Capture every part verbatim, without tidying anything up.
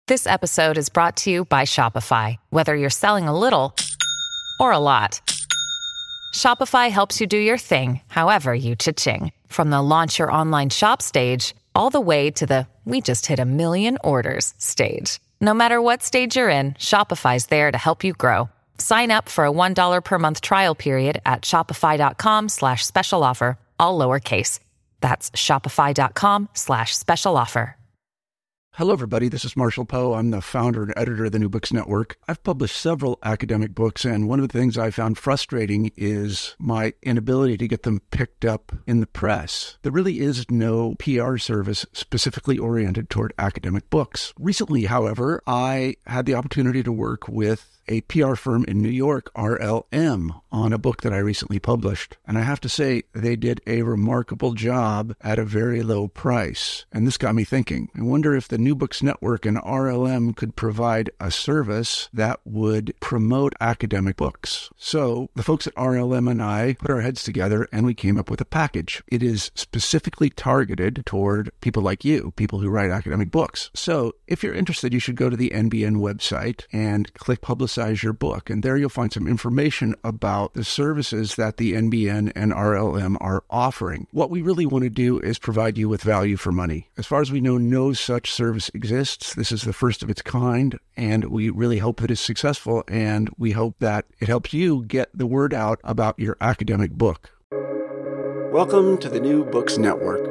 This episode is brought to you by Shopify. Whether you're selling a little or a lot, Shopify helps you do your thing, however you cha-ching. From the launch your online shop stage, all the way to the we just hit a million orders stage. No matter what stage you're in, Shopify's there to help you grow. Sign up for a one dollar per month trial period at shopify.com slash special offer, all lowercase. That's shopify.com slash special offer. Hello, everybody. This is Marshall Poe. I'm the founder and editor of the New Books Network. I've published several academic books, and one of the things I found frustrating is my inability to get them picked up in the press. There really is no P R service specifically oriented toward academic books. Recently, however, I had the opportunity to work with a P R firm in New York, R L M, on a book that I recently published. And I have to say, they did a remarkable job at a very low price. And this got me thinking. I wonder if the New Books Network and R L M could provide a service that would promote academic books. So the folks at R L M and I put our heads together and we came up with a package. It is specifically targeted toward people like you, people who write academic books. So if you're interested, you should go to the N B N website and click Publicize your book. And there you'll find some information about the services that the N B N and R L M are offering. What we really want to do is provide you with value for money. As far as we know, no such service exists. This is the first of its kind, and we really hope that it's successful, and we hope that it helps you get the word out about your academic book. Welcome to the New Books Network.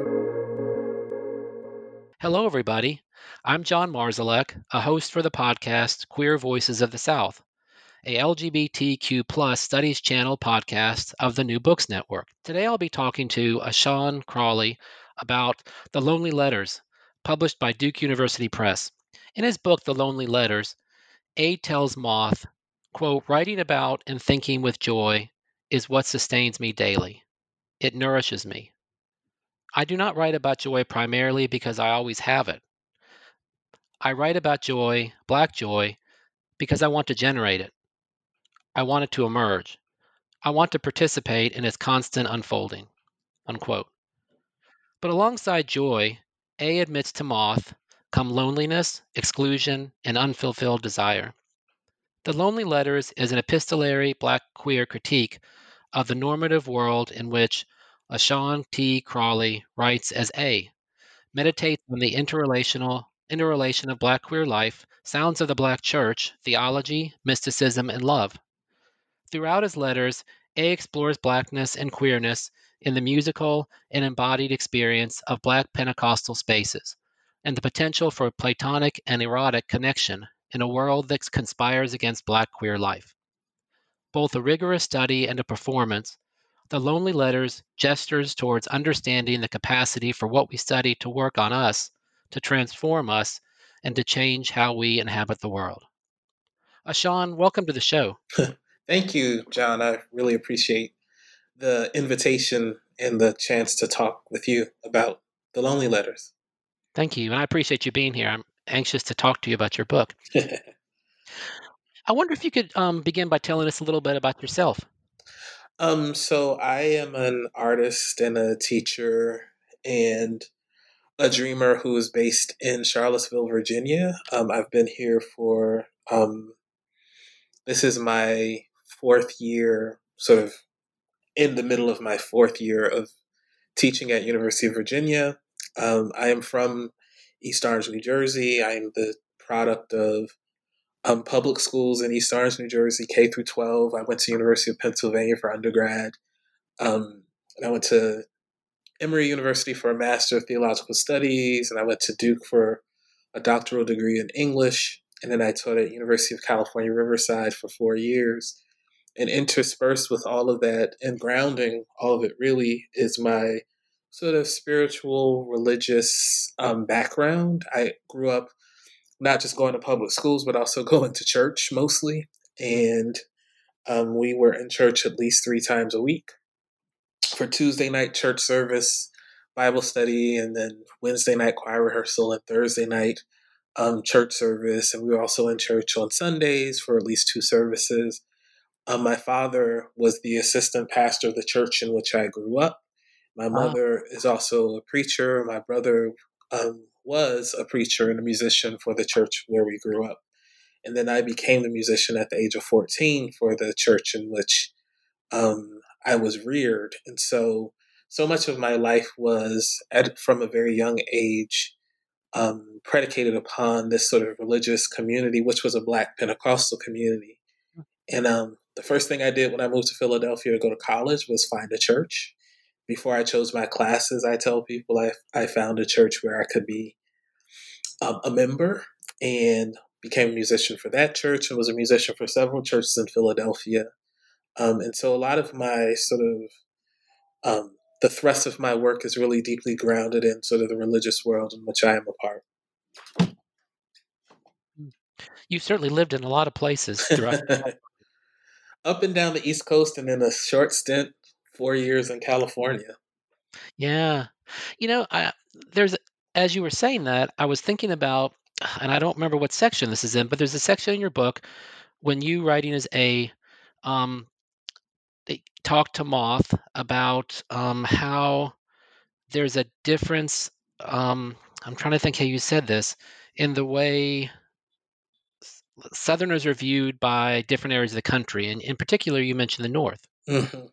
Hello, everybody. I'm John Marszalek, a host for the podcast Queer Voices of the South, a L G B T Q plus studies channel podcast of the New Books Network. Today I'll be talking to Ashawn Crawley about The Lonely Letters, published by Duke University Press. In his book, The Lonely Letters, A tells Moth, quote, "Writing about and thinking with joy is what sustains me daily. It nourishes me. I do not write about joy primarily because I always have it. I write about joy, black joy, because I want to generate it. I want it to emerge. I want to participate in its constant unfolding," unquote. But alongside joy, A admits to Moth come loneliness, exclusion, and unfulfilled desire. The Lonely Letters is an epistolary black queer critique of the normative world in which Ashawn T. Crawley writes as A, meditates on the interrelational interrelation of black queer life, sounds of the black church, theology, mysticism, and love. Throughout his letters, A explores blackness and queerness in the musical and embodied experience of black Pentecostal spaces, and the potential for platonic and erotic connection in a world that conspires against black queer life. Both a rigorous study and a performance, The Lonely Letters gestures towards understanding the capacity for what we study to work on us, to transform us, and to change how we inhabit the world. Ashawn, welcome to the show. Thank you, John. I really appreciate the invitation and the chance to talk with you about The Lonely Letters. Thank you, and I appreciate you being here. I'm anxious to talk to you about your book. I wonder if you could um, begin by telling us a little bit about yourself. Um, so I am an artist and a teacher and a dreamer who is based in Charlottesville, Virginia. Um, I've been here for, um, this is my fourth year, sort of in the middle of my fourth year of teaching at University of Virginia. Um, I am from East Orange, New Jersey. I am the product of um, public schools in East Orange, New Jersey, K through twelve. I went to University of Pennsylvania for undergrad. Um, and I went to Emory University for a Master of Theological Studies, and I went to Duke for a doctoral degree in English. And then I taught at University of California, Riverside for four years. And interspersed with all of that and grounding all of it really is my sort of spiritual, religious um, background. I grew up not just going to public schools, but also going to church mostly. And um, we were in church at least three times a week for Tuesday night church service, Bible study, and then Wednesday night choir rehearsal and Thursday night um, church service. And we were also in church on Sundays for at least two services. Um, my father was the assistant pastor of the church in which I grew up. My mother wow. is also a preacher. My brother um, was a preacher and a musician for the church where we grew up. And then I became the musician at the age of fourteen for the church in which um, I was reared. And so, so much of my life was at, from a very young age um, predicated upon this sort of religious community, which was a Black Pentecostal community. And um, the first thing I did when I moved to Philadelphia to go to college was find a church. Before I chose my classes, I tell people I, I found a church where I could be um, a member, and became a musician for that church and was a musician for several churches in Philadelphia. Um, and so a lot of my sort of, um, the thrust of my work is really deeply grounded in sort of the religious world in which I am a part. You've certainly lived in a lot of places throughout. Up and down the East Coast, and in a short stint, four years in California. Yeah. You know, I, there's, as you were saying that, I was thinking about, and I don't remember what section this is in, but there's a section in your book when you writing as a, um, they talk to Moth about um, how there's a difference. Um, I'm trying to think how you said this in the way Southerners are viewed by different areas of the country, and in particular, you mentioned the North. Mm-hmm.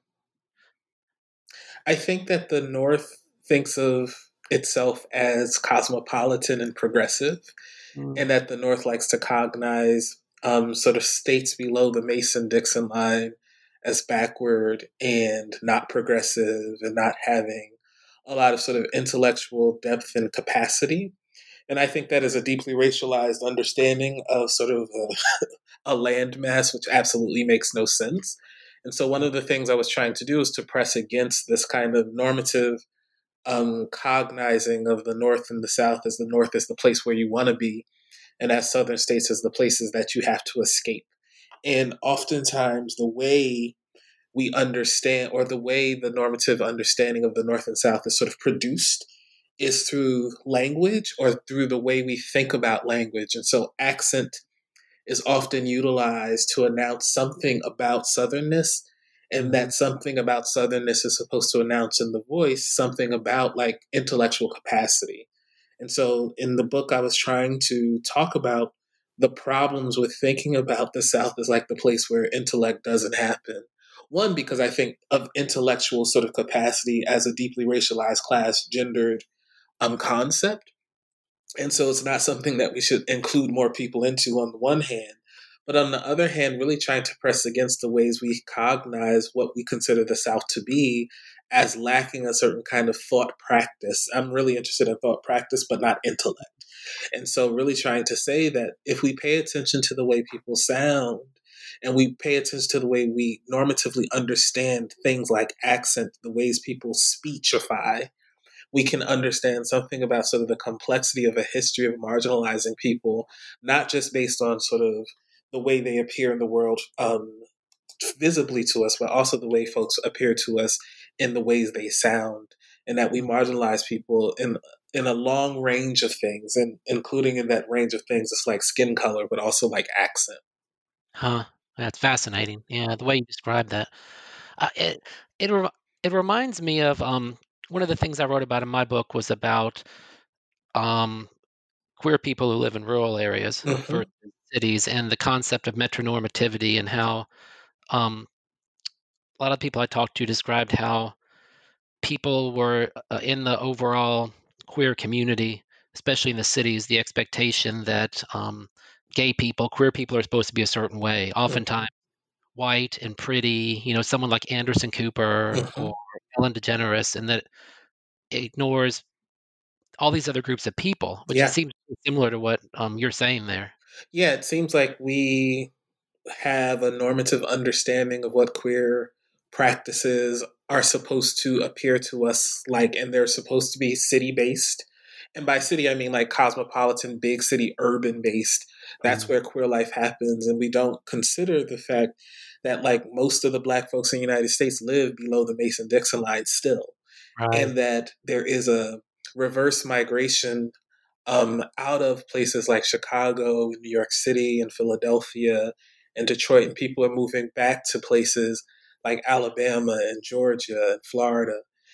I think that the North thinks of itself as cosmopolitan and progressive, mm. and that the North likes to cognize um, sort of states below the Mason-Dixon line as backward and not progressive and not having a lot of sort of intellectual depth and capacity. And I think that is a deeply racialized understanding of sort of a, a landmass, which absolutely makes no sense. And so one of the things I was trying to do is to press against this kind of normative um, cognizing of the North and the South as the North is the place where you want to be, and as Southern states as the places that you have to escape. And oftentimes the way we understand, or the way the normative understanding of the North and South is sort of produced, is through language or through the way we think about language. And so accent is often utilized to announce something about Southernness, and that something about Southernness is supposed to announce in the voice something about like intellectual capacity. And so in the book, I was trying to talk about the problems with thinking about the South as like the place where intellect doesn't happen. One, because I think of intellectual sort of capacity as a deeply racialized, class, gendered um, concept. And so it's not something that we should include more people into on the one hand. But on the other hand, really trying to press against the ways we cognize what we consider the South to be as lacking a certain kind of thought practice. I'm really interested in thought practice, but not intellect. And so really trying to say that if we pay attention to the way people sound, and we pay attention to the way we normatively understand things like accent, the ways people speechify, we can understand something about sort of the complexity of a history of marginalizing people, not just based on sort of the way they appear in the world um, visibly to us, but also the way folks appear to us in the ways they sound, and that we marginalize people in in a long range of things, and including in that range of things, it's like skin color, but also like accent. Huh. That's fascinating. Yeah, the way you describe that. Uh, it it re- it reminds me of um one of the things I wrote about in my book was about um queer people who live in rural areas Mm-hmm. versus cities, and the concept of metronormativity, and how um a lot of people I talked to described how people were uh, in the overall queer community, especially in the cities, the expectation that um, gay people, queer people are supposed to be a certain way, oftentimes mm-hmm. white and pretty, you know, someone like Anderson Cooper mm-hmm. or Ellen DeGeneres, and that it ignores all these other groups of people, which yeah. seems similar to what um, you're saying there. Yeah, it seems like we have a normative understanding of what queer practices are supposed to appear to us like, and they're supposed to be city-based. And by city, I mean like cosmopolitan, big city, urban-based. That's mm-hmm. where queer life happens. And we don't consider the fact that like most of the Black folks in the United States live below the Mason-Dixon line still. Right. And that there is a reverse migration um, out of places like Chicago, New York City, and Philadelphia, and Detroit, and people are moving back to places like Alabama and Georgia and Florida.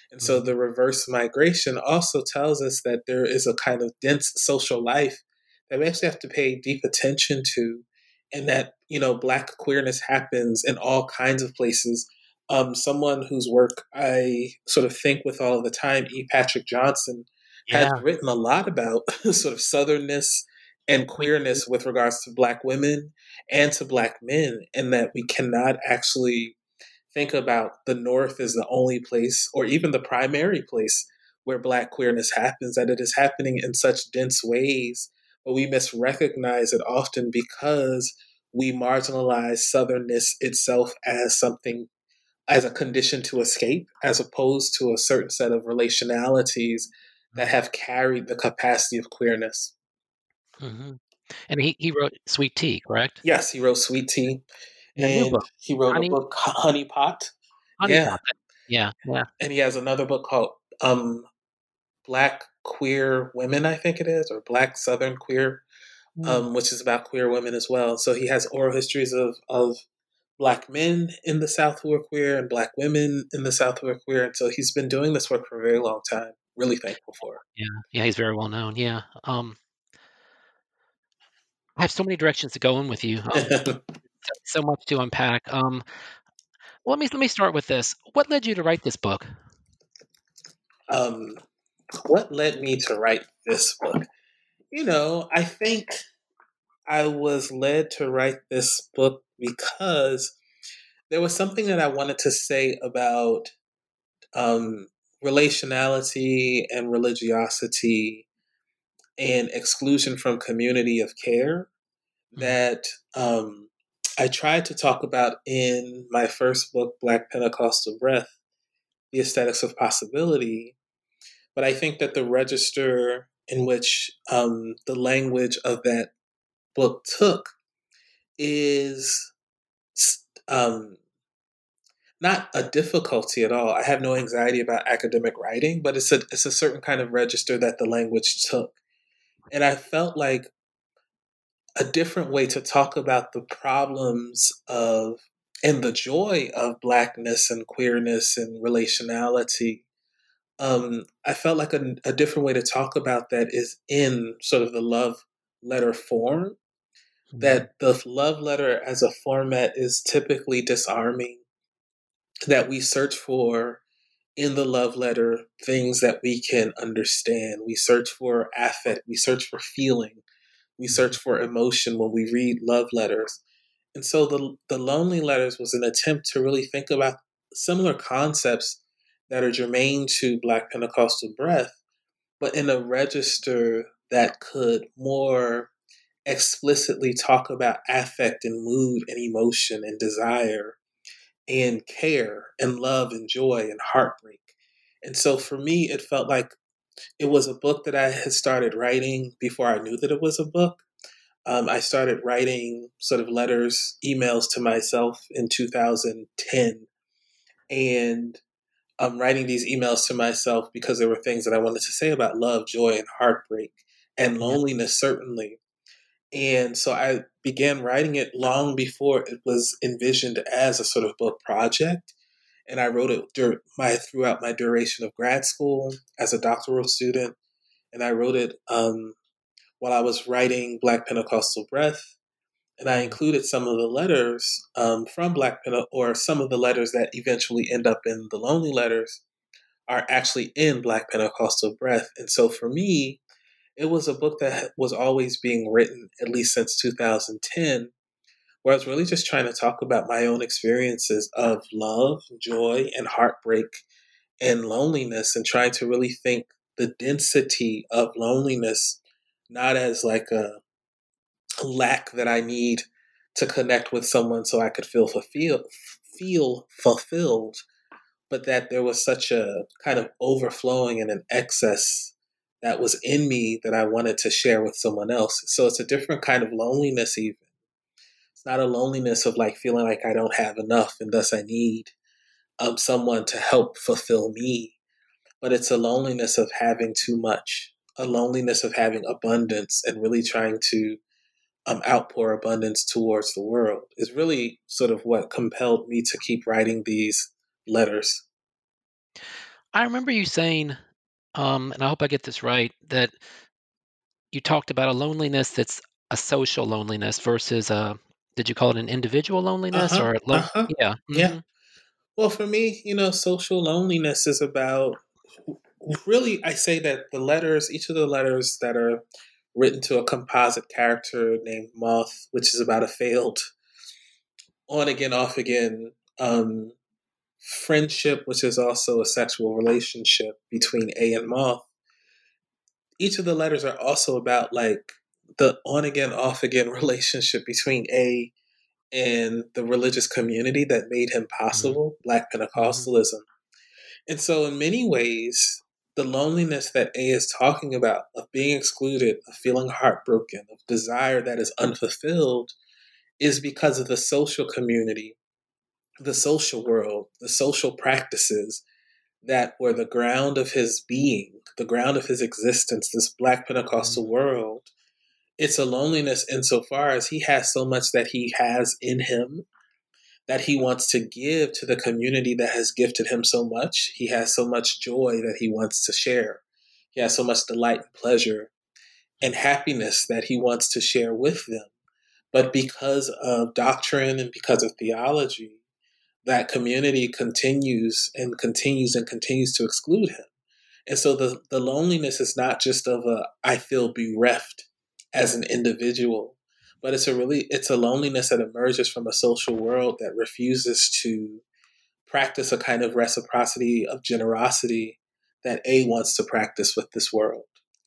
And so Mhm. the reverse migration also tells us that there is a kind of dense social life that we actually have to pay deep attention to, and that, you know, Black queerness happens in all kinds of places. Um, someone whose work I sort of think with all the time, E. Patrick Johnson, has Yeah. written a lot about sort of Southernness and Sweet tea. queerness with regards to Black women and to Black men, and that we cannot actually think about the North as the only place or even the primary place where Black queerness happens, that it is happening in such dense ways, but we misrecognize it often because we marginalize Southernness itself as something, as a condition to escape, as opposed to a certain set of relationalities that Mhm. have carried the capacity of queerness. Mhm. And he he wrote Sweet Tea, correct? Yes, he wrote Sweet Tea, And a new and book, he wrote a Honey book, Honey Pot. Honey Yeah, Pot. Yeah, yeah. and he has another book called um, Black Queer Women, I think it is, or Black Southern Queer, Mm. um, which is about queer women as well. So he has oral histories of, of Black men in the South who are queer and Black women in the South who are queer. And so he's been doing this work for a very long time. Really thankful for Yeah, yeah, he's very well known, yeah. Um, I have so many directions to go in with you, um, it. so so much to unpack. Um, well, let me let me start with this. What led you to write this book? um, what led me to write this book? You know, I think I was led to write this book because there was something that I wanted to say about um, relationality and religiosity and exclusion from community of care Mhm, that um, I tried to talk about in my first book, Black Pentecostal Breath, The Aesthetics of Possibility. But I think that the register in which um, the language of that book took is um, not a difficulty at all. I have no anxiety about academic writing, but it's a it's a certain kind of register that the language took. And I felt like a different way to talk about the problems of and the joy of blackness and queerness and relationality. Um, I felt like a, a different way to talk about that is in sort of the love letter form. mhm, That the love letter as a format is typically disarming, that we search for in the love letter things that we can understand. We search for affect, we search for feeling, we search mhm, for emotion when we read love letters. And so the the lonely letters was an attempt to really think about similar concepts that are germane to Black Pentecostal breath, but in a register that could more explicitly talk about affect and mood and emotion and desire and care and love and joy and heartbreak. And so for me, it felt like it was a book that I had started writing before I knew that it was a book. Um, I started writing sort of letters, emails to myself in two thousand ten. And I'm writing these emails to myself because there were things that I wanted to say about love, joy, and heartbreak, and yeah, loneliness, certainly. And so I began writing it long before it was envisioned as a sort of book project. And I wrote it dur- my throughout my duration of grad school as a doctoral student, and I wrote it um, while I was writing Black Pentecostal Breath, and I mm, included some of the letters um, from Black Pente- or some of the letters that eventually end up in the Lonely Letters are actually in Black Pentecostal Breath. And so for me, it was a book that was always being written at least since two thousand ten, where I was really just trying to talk about my own experiences of love, joy, and heartbreak and loneliness, and trying to really think the density of loneliness not as like a lack that I need to connect with someone so I could feel fulfilled, feel fulfilled, but that there was such a kind of overflowing and an excess that was in me that I wanted to share with someone else. So it's a different kind of loneliness even. It's not a loneliness of like feeling like I don't have enough and thus I need um, someone to help fulfill me, but it's a loneliness of having too much, a loneliness of having abundance and really trying to um, outpour abundance towards the world is really sort of what compelled me to keep writing these letters. I remember you saying, um, and I hope I get this right, that you talked about a loneliness that's a social loneliness versus a, did you call it an individual loneliness Uh-huh. or a lone? Uh-huh. Yeah. Yeah. Hmm. Well, for me, you know, social loneliness is about really, I say that the letters, each of the letters that are written to a composite character named Moth, which is about a failed on again, off again um, friendship, which is also a sexual relationship between A and Moth. Each of the letters are also about like the on again, off again relationship between A and the religious community that made him Hmm. possible, Black Hmm. Pentecostalism. And so, in many ways, the loneliness that A is talking about, of being excluded, of feeling heartbroken, of desire that is unfulfilled, is because of the social community, the social world, the social practices that were the ground of his being, the ground of his existence, this Black Pentecostal Hmm. world. It's a loneliness insofar as he has so much that he has in him that he wants to give to the community that has gifted him so much. He has so much joy that he wants to share. He has so much delight and pleasure and happiness that he wants to share with them. But because of doctrine and because of theology, that community continues and continues and continues to exclude him. And so the, the loneliness is not just of a I feel bereft as an individual, but it's a really it's a loneliness that emerges from a social world that refuses to practice a kind of reciprocity of generosity that A wants to practice with this world.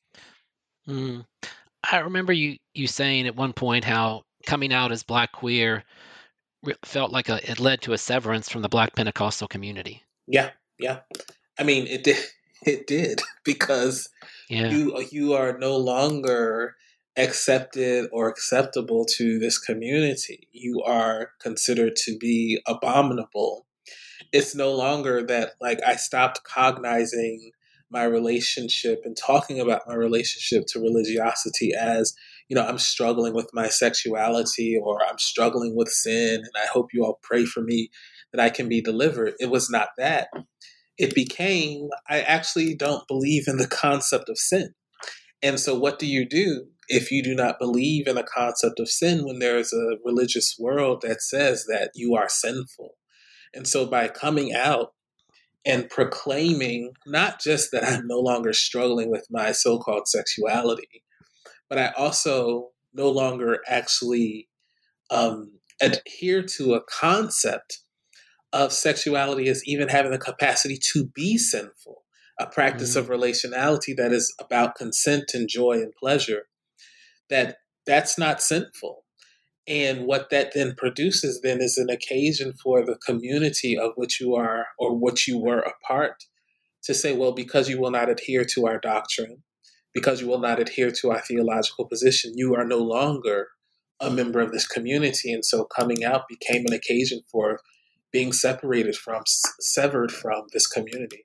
Mm. I remember you you saying at one point how coming out as Black queer re- felt like a, it led to a severance from the Black Pentecostal community. Yeah, yeah. I mean, it did. It did because Yeah. you you are no longer accepted or acceptable to this community. You are considered to be abominable. It's no longer that like I stopped cognizing my relationship and talking about my relationship to religiosity as, you know, I'm struggling with my sexuality or I'm struggling with sin and I hope you all pray for me that I can be delivered. It was not that. It became I actually don't believe in the concept of sin. And so, what do you do if you do not believe in the concept of sin when there is a religious world that says that you are sinful? And so, by coming out and proclaiming not just that I'm no longer struggling with my so called sexuality, but I also no longer actually um, adhere to a concept of sexuality as even having the capacity to be sinful, a practice of Hmm. relationality that is about consent and joy and pleasure, that that's not sinful. And what that then produces then is an occasion for the community of which you are or which you were a part to say, well, because you will not adhere to our doctrine, because you will not adhere to our theological position, you are no longer a member of this community. And so coming out became an occasion for being separated from, s- severed from this community.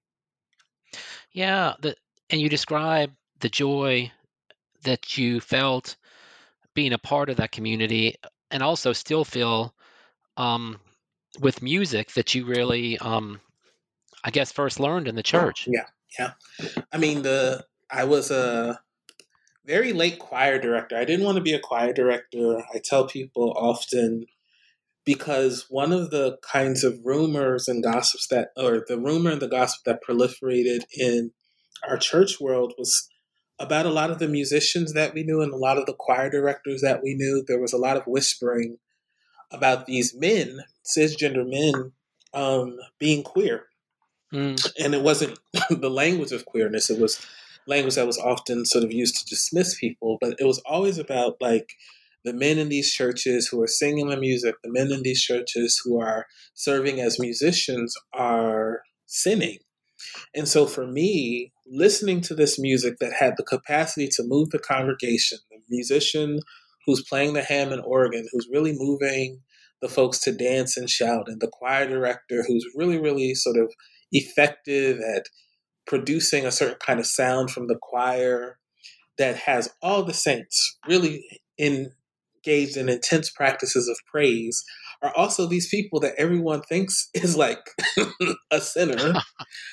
Yeah. The, and you describe the joy that you felt being a part of that community and also still feel um, with music that you really, um, I guess, first learned in the church. Yeah, yeah. I mean, the I was a very late choir director. I didn't want to be a choir director. I tell people often because one of the kinds of rumors and gossips that, or the rumor and the gossip that proliferated in our church world was about a lot of the musicians that we knew and a lot of the choir directors that we knew. There was a lot of whispering about these men, cisgender men, um, being queer. Mm. And it wasn't the language of queerness, it was language that was often sort of used to dismiss people, but it was always about like the men in these churches who are singing the music, the men in these churches who are serving as musicians are sinning. And so for me, listening to this music that had the capacity to move the congregation, the musician who's playing the Hammond organ, who's really moving the folks to dance and shout, and the choir director who's really, really sort of effective at producing a certain kind of sound from the choir that has all the saints really engaged in intense practices of praise are also these people that everyone thinks is like a sinner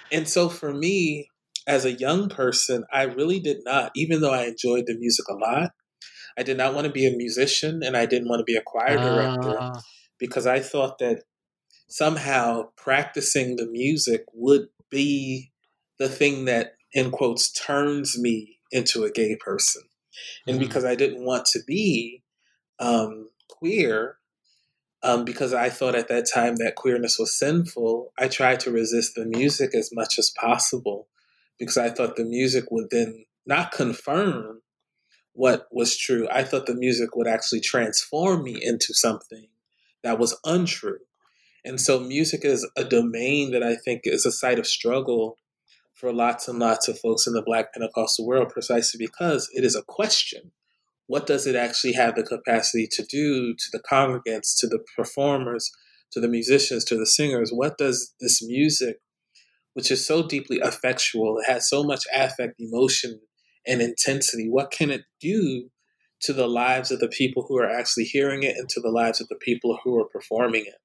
And so for me, as a young person, I really did not, even though I enjoyed the music a lot, I did not want to be a musician and I didn't want to be a choir director Uh, because I thought that somehow practicing the music would be the thing that, in quotes, turns me into a gay person. And mm, because I didn't want to be um, queer, um, because I thought at that time that queerness was sinful, I tried to resist the music as much as possible because I thought the music would then not confirm what was true. I thought the music would actually transform me into something that was untrue. And so music is a domain that I think is a site of struggle for lots and lots of folks in the Black Pentecostal world, precisely because it is a question. What does it actually have the capacity to do to the congregants, to the performers, to the musicians, to the singers? What does this music, which is so deeply effectual, it has so much affect, emotion, and intensity, what can it do to the lives of the people who are actually hearing it and to the lives of the people who are performing it?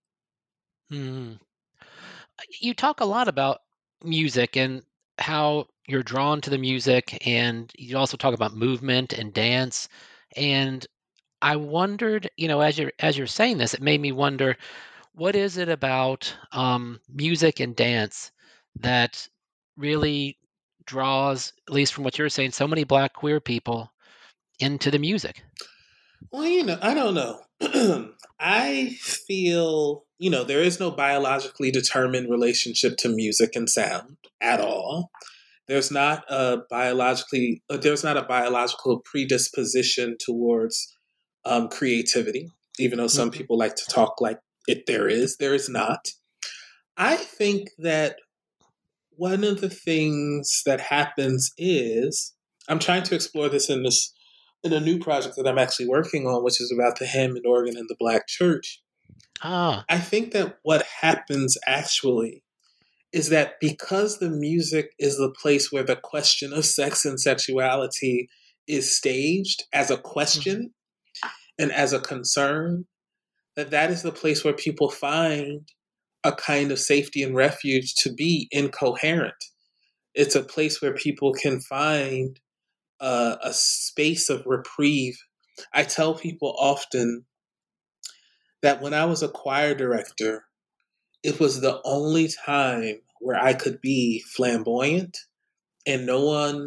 mm. You talk a lot about music and how you're drawn to the music, and you also talk about movement and dance. And I wondered, you know, as you're as you're saying this, it made me wonder, what is it about um, music and dance that really draws, at least from what you're saying, so many Black queer people into the music? Well, you know, I don't know. I feel, you know, there is no biologically determined relationship to music and sound at all. There's not a biologically, uh, there's not a biological predisposition towards um, creativity, even though some Mhm. people like to talk like it there is. There is not. I think that one of the things that happens is I'm trying to explore this in this in a new project that I'm actually working on, which is about the Hammond organ in the Black church. Ah, I think that what happens actually is that because the music is the place where the question of sex and sexuality is staged as a mhm, question and as a concern, that that is the place where people find a kind of safety and refuge to be incoherent. It's a place where people can find uh, a space of reprieve. I tell people often that when I was a choir director, it was the only time where I could be flamboyant and no one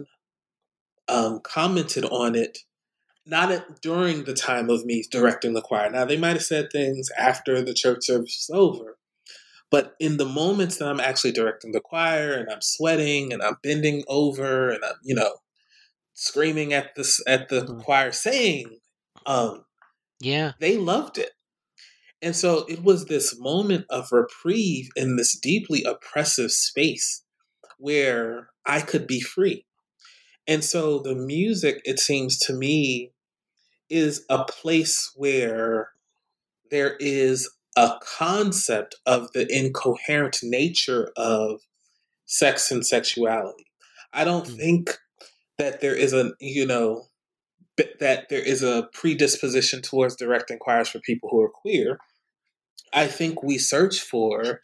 um, commented on it, not at, during the time of me directing the choir. Now, they might have said things after the church service was over, but in the moments that I'm actually directing the choir and I'm sweating and I'm bending over and I'm, you know, screaming at this at the mhm. choir saying, um, Yeah. they loved it. And so it was this moment of reprieve in this deeply oppressive space where I could be free. And so the music, it seems to me, is a place where there is a concept of the incoherent nature of sex and sexuality. I don't Mm, think that there is a, you know, that there is a predisposition towards directing choirs for people who are queer. I think we search for,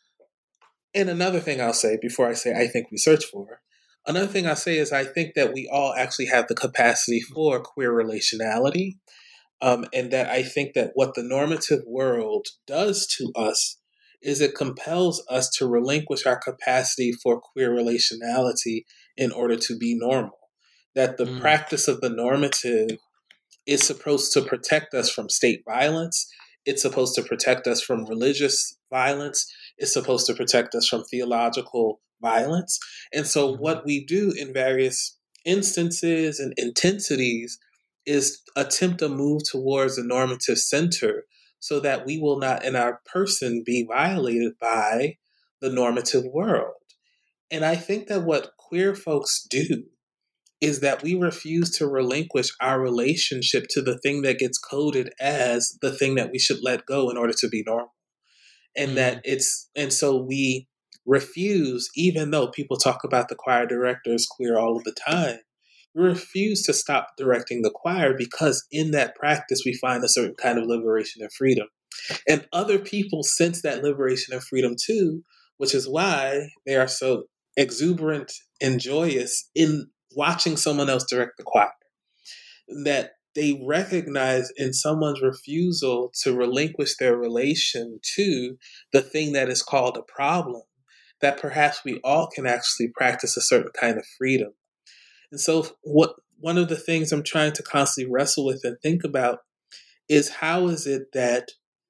and another thing I'll say before I say I think we search for, another thing I'll say is I think that we all actually have the capacity for queer relationality. Um, and that I think that what the normative world does to us is it compels us to relinquish our capacity for queer relationality in order to be normal. That the mm, practice of the normative is supposed to protect us from state violence. It's supposed to protect us from religious violence. It's supposed to protect us from theological violence. And so, mhm, what we do in various instances and intensities is attempt to move towards a normative center so that we will not, in our person, be violated by the normative world. And I think that what queer folks do is that we refuse to relinquish our relationship to the thing that gets coded as the thing that we should let go in order to be normal. And that mm, it's, and so we refuse, even though people talk about the choir director as queer all of the time, we refuse to stop directing the choir because in that practice we find a certain kind of liberation and freedom. And other people sense that liberation and freedom too, which is why they are so exuberant and joyous in watching someone else direct the choir. That they recognize in someone's refusal to relinquish their relation to the thing that is called a problem, that perhaps we all can actually practice a certain kind of freedom. And so, what one of the things I'm trying to constantly wrestle with and think about is how is it that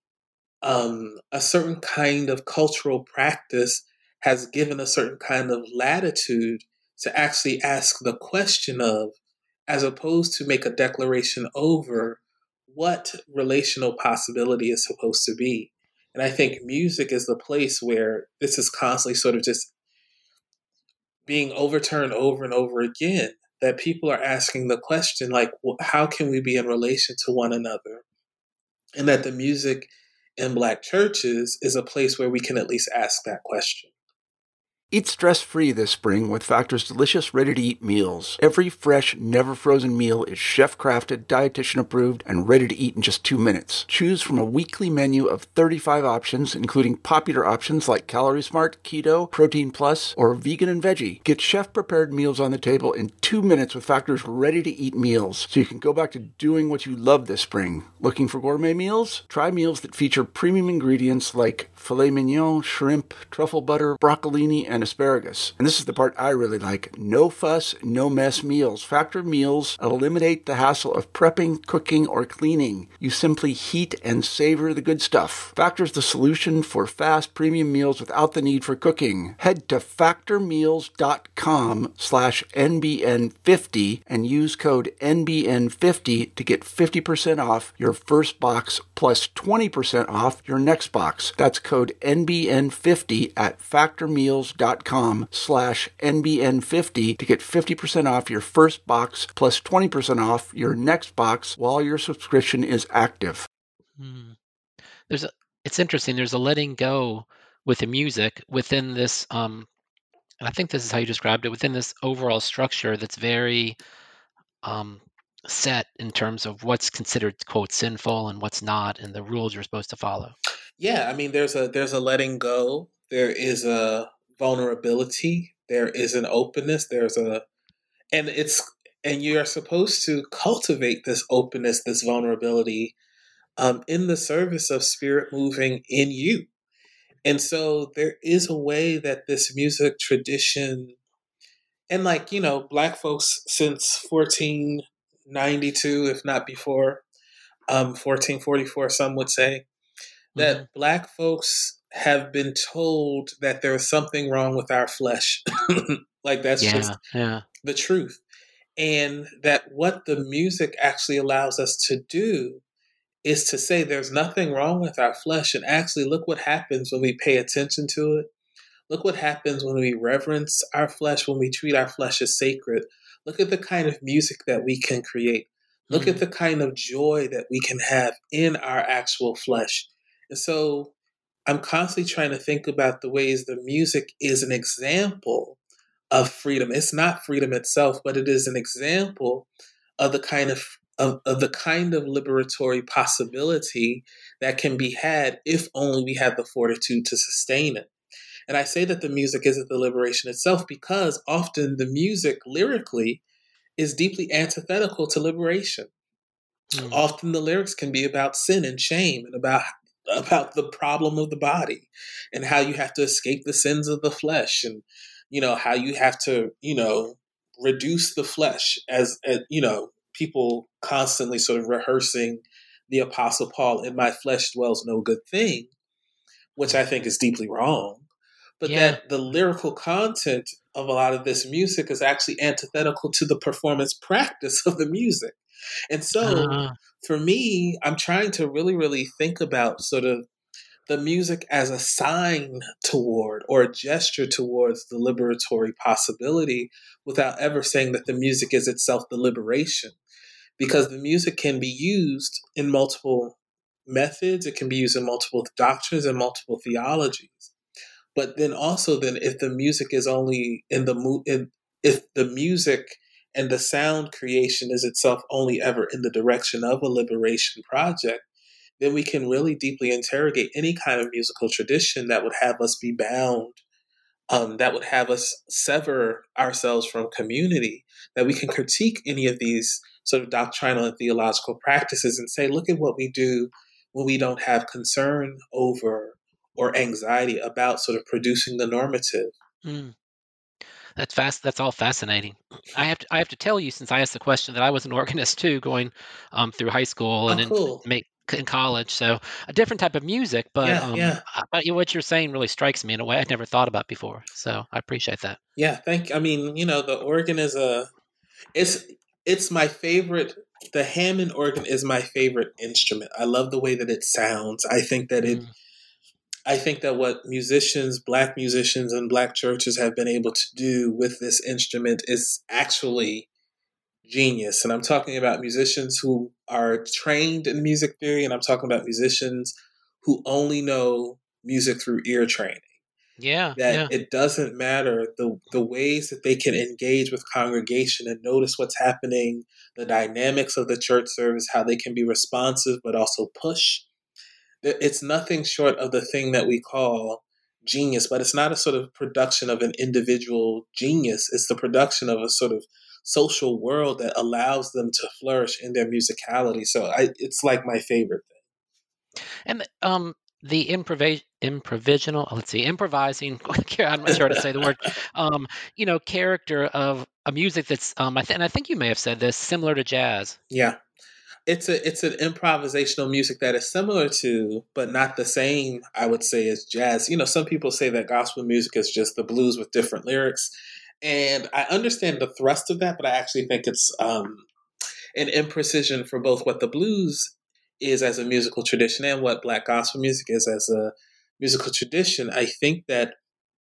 um, a certain kind of cultural practice has given a certain kind of latitude to actually ask the question of, as opposed to make a declaration over what relational possibility is supposed to be. And I think music is the place where this is constantly sort of just being overturned over and over again, that people are asking the question, like, well, how can we be in relation to one another? And that the music in Black churches is a place where we can at least ask that question. Eat stress-free this spring with Factor's delicious, ready-to-eat meals. Every fresh, never-frozen meal is chef-crafted, dietitian-approved, and ready to eat in just two minutes. Choose from a weekly menu of thirty-five options, including popular options like Calorie Smart, Keto, Protein Plus, or Vegan and Veggie. Get chef-prepared meals on the table in two minutes with Factor's ready-to-eat meals, so you can go back to doing what you love this spring. Looking for gourmet meals? Try meals that feature premium ingredients like filet mignon, shrimp, truffle butter, broccolini, and asparagus. And this is the part I really like. No fuss, no mess meals. Factor meals eliminate the hassle of prepping, cooking, or cleaning. You simply heat and savor the good stuff. Factor's the solution for fast premium meals without the need for cooking. Head to factormeals.com slash NBN50 and use code N B N fifty to get fifty percent off your first box plus twenty percent off your next box. That's code N B N fifty at factormeals.com slash NBN50 to get fifty percent off your first box plus twenty percent off your next box while your subscription is active. Hmm. There's a, it's interesting. There's a letting go with the music within this, um, and I think this is how you described it, within this overall structure that's very um, set in terms of what's considered, quote, sinful and what's not, and the rules you're supposed to follow. Yeah, I mean, there's a there's a letting go. There is a vulnerability. There is an openness. There's a, and it's, and you are supposed to cultivate this openness, this vulnerability, um, in the service of Spirit moving in you. And so there is a way that this music tradition, and like, you know, Black folks since fourteen ninety-two, if not before, um, fourteen forty-four, some would say, that Mhm. Black folks have been told that there's something wrong with our flesh. Like, that's Yeah, just yeah. the truth. And that what the music actually allows us to do is to say there's nothing wrong with our flesh. And actually, look what happens when we pay attention to it. Look what happens when we reverence our flesh, when we treat our flesh as sacred. Look at the kind of music that we can create. Look at Mm. the kind of joy that we can have in our actual flesh. And so I'm constantly trying to think about the ways the music is an example of freedom. It's not freedom itself, but it is an example of the kind of of, of the kind of liberatory possibility that can be had if only we have the fortitude to sustain it. And I say that the music isn't the liberation itself because often the music lyrically is deeply antithetical to liberation. Mm. Often the lyrics can be about sin and shame and about about the problem of the body and how you have to escape the sins of the flesh, and you know how you have to, you know, reduce the flesh, as, as you know, people constantly sort of rehearsing the Apostle Paul, in my flesh dwells no good thing, which I think is deeply wrong. But Yeah. that the lyrical content of a lot of this music is actually antithetical to the performance practice of the music. And so Ah, for me, I'm trying to really, really think about sort of the music as a sign toward or a gesture towards the liberatory possibility without ever saying that the music is itself the liberation. Because the music can be used in multiple methods, it can be used in multiple doctrines and multiple theologies. But then also, then if the music is only in the mo- in, if the music and the sound creation is itself only ever in the direction of a liberation project, then we can really deeply interrogate any kind of musical tradition that would have us be bound um, that would have us sever ourselves from community, that we can critique any of these sort of doctrinal and theological practices and say, look at what we do when we don't have concern over or anxiety about sort of producing the normative. Mm. That's fast. That's all fascinating. I have to. I have to tell you, since I asked the question, that I was an organist too, going um, through high school Oh, and in cool. make in college. So a different type of music, but Yeah, um, yeah. I- but what you're saying really strikes me in a way I'd never thought about before. So I appreciate that. Yeah, thank I mean, you know, the organ is a it's it's my favorite the Hammond organ is my favorite instrument. I love the way that it sounds. I think that it Mm. I think that what musicians, black musicians and black churches have been able to do with this instrument is actually genius. And I'm talking about musicians who are trained in music theory, and I'm talking about musicians who only know music through ear training. Yeah, That yeah. it doesn't matter the the ways that they can engage with congregation and notice what's happening, the dynamics of the church service, how they can be responsive but also push. It's nothing short of the thing that we call genius, but it's not a sort of production of an individual genius. It's the production of a sort of social world that allows them to flourish in their musicality. So I, it's like my favorite thing. And the, um, the improv improvisational. Let's see, improvising. I'm not sure how to say the word. Um, you know, character of a music that's. Um, I th- and I think you may have said this, similar to jazz. Yeah. It's a it's an improvisational music that is similar to, but not the same, I would say, as jazz. You know, some people say that gospel music is just the blues with different lyrics. And I understand the thrust of that, but I actually think it's um, an imprecision for both what the blues is as a musical tradition and what black gospel music is as a musical tradition. I think that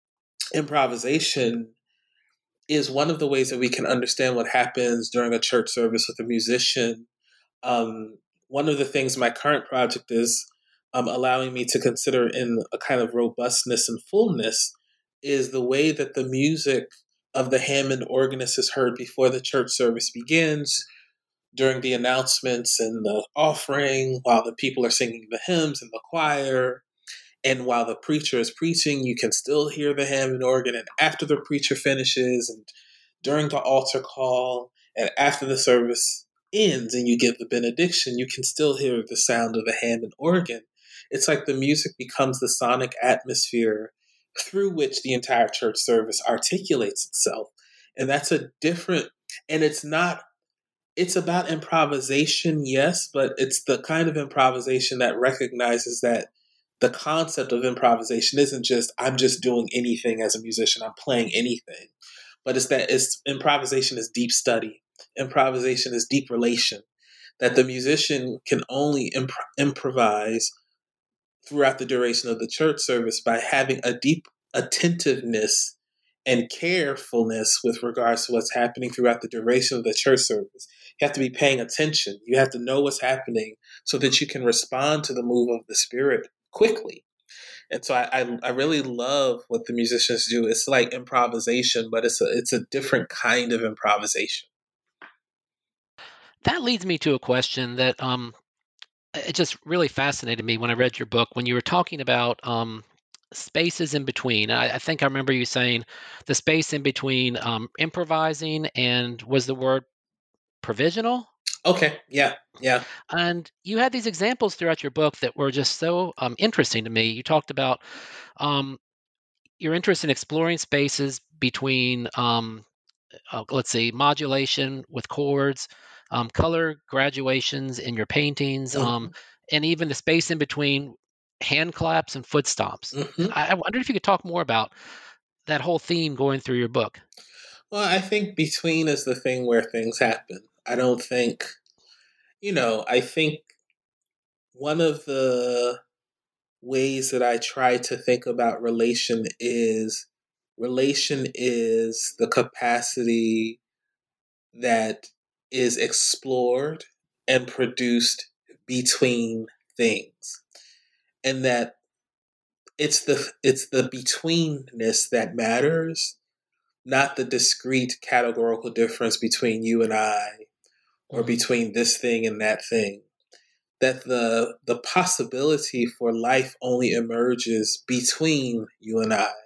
improvisation is one of the ways that we can understand what happens during a church service with a musician. Um, one of the things my current project is um, allowing me to consider in a kind of robustness and fullness is the way that the music of the Hammond organist is heard before the church service begins, during the announcements and the offering, while the people are singing the hymns in the choir. And while the preacher is preaching, you can still hear the Hammond organ. And after the preacher finishes, and during the altar call, and after the service ends and you give the benediction, you can still hear the sound of the Hammond organ. It's like the music becomes the sonic atmosphere through which the entire church service articulates itself. And that's a different, and it's not it's about improvisation, yes, but it's the kind of improvisation that recognizes that the concept of improvisation isn't just I'm just doing anything as a musician, I'm playing anything. But it's that it's improvisation is deep study. Improvisation is deep relation. That the musician can only imp- improvise throughout the duration of the church service by having a deep attentiveness and carefulness with regards to what's happening throughout the duration of the church service. You have to be paying attention. You have to know what's happening so that you can respond to the move of the Spirit quickly. And so I, I, I really love what the musicians do. It's like improvisation, but it's a it's a different kind of improvisation. That leads me to a question that um, it just really fascinated me when I read your book when you were talking about um, spaces in between. I, I think I remember you saying the space in between um, improvising and was the word provisional. Okay, yeah, yeah. And you had these examples throughout your book that were just so um, interesting to me. You talked about um, your interest in exploring spaces between, um, uh, let's see, modulation with chords, um, color graduations in your paintings, um, hmm and even the space in between hand claps and foot stomps. hmm I, I wonder if you could talk more about that whole theme going through your book. Well, I think between is the thing where things happen. I don't think, you know, I think one of the ways that I try to think about relation is relation is the capacity that is explored and produced between things. And that it's the it's the betweenness that matters, not the discrete categorical difference between you and I or Mm, between this thing and that thing. That the the possibility for life only emerges between you and I.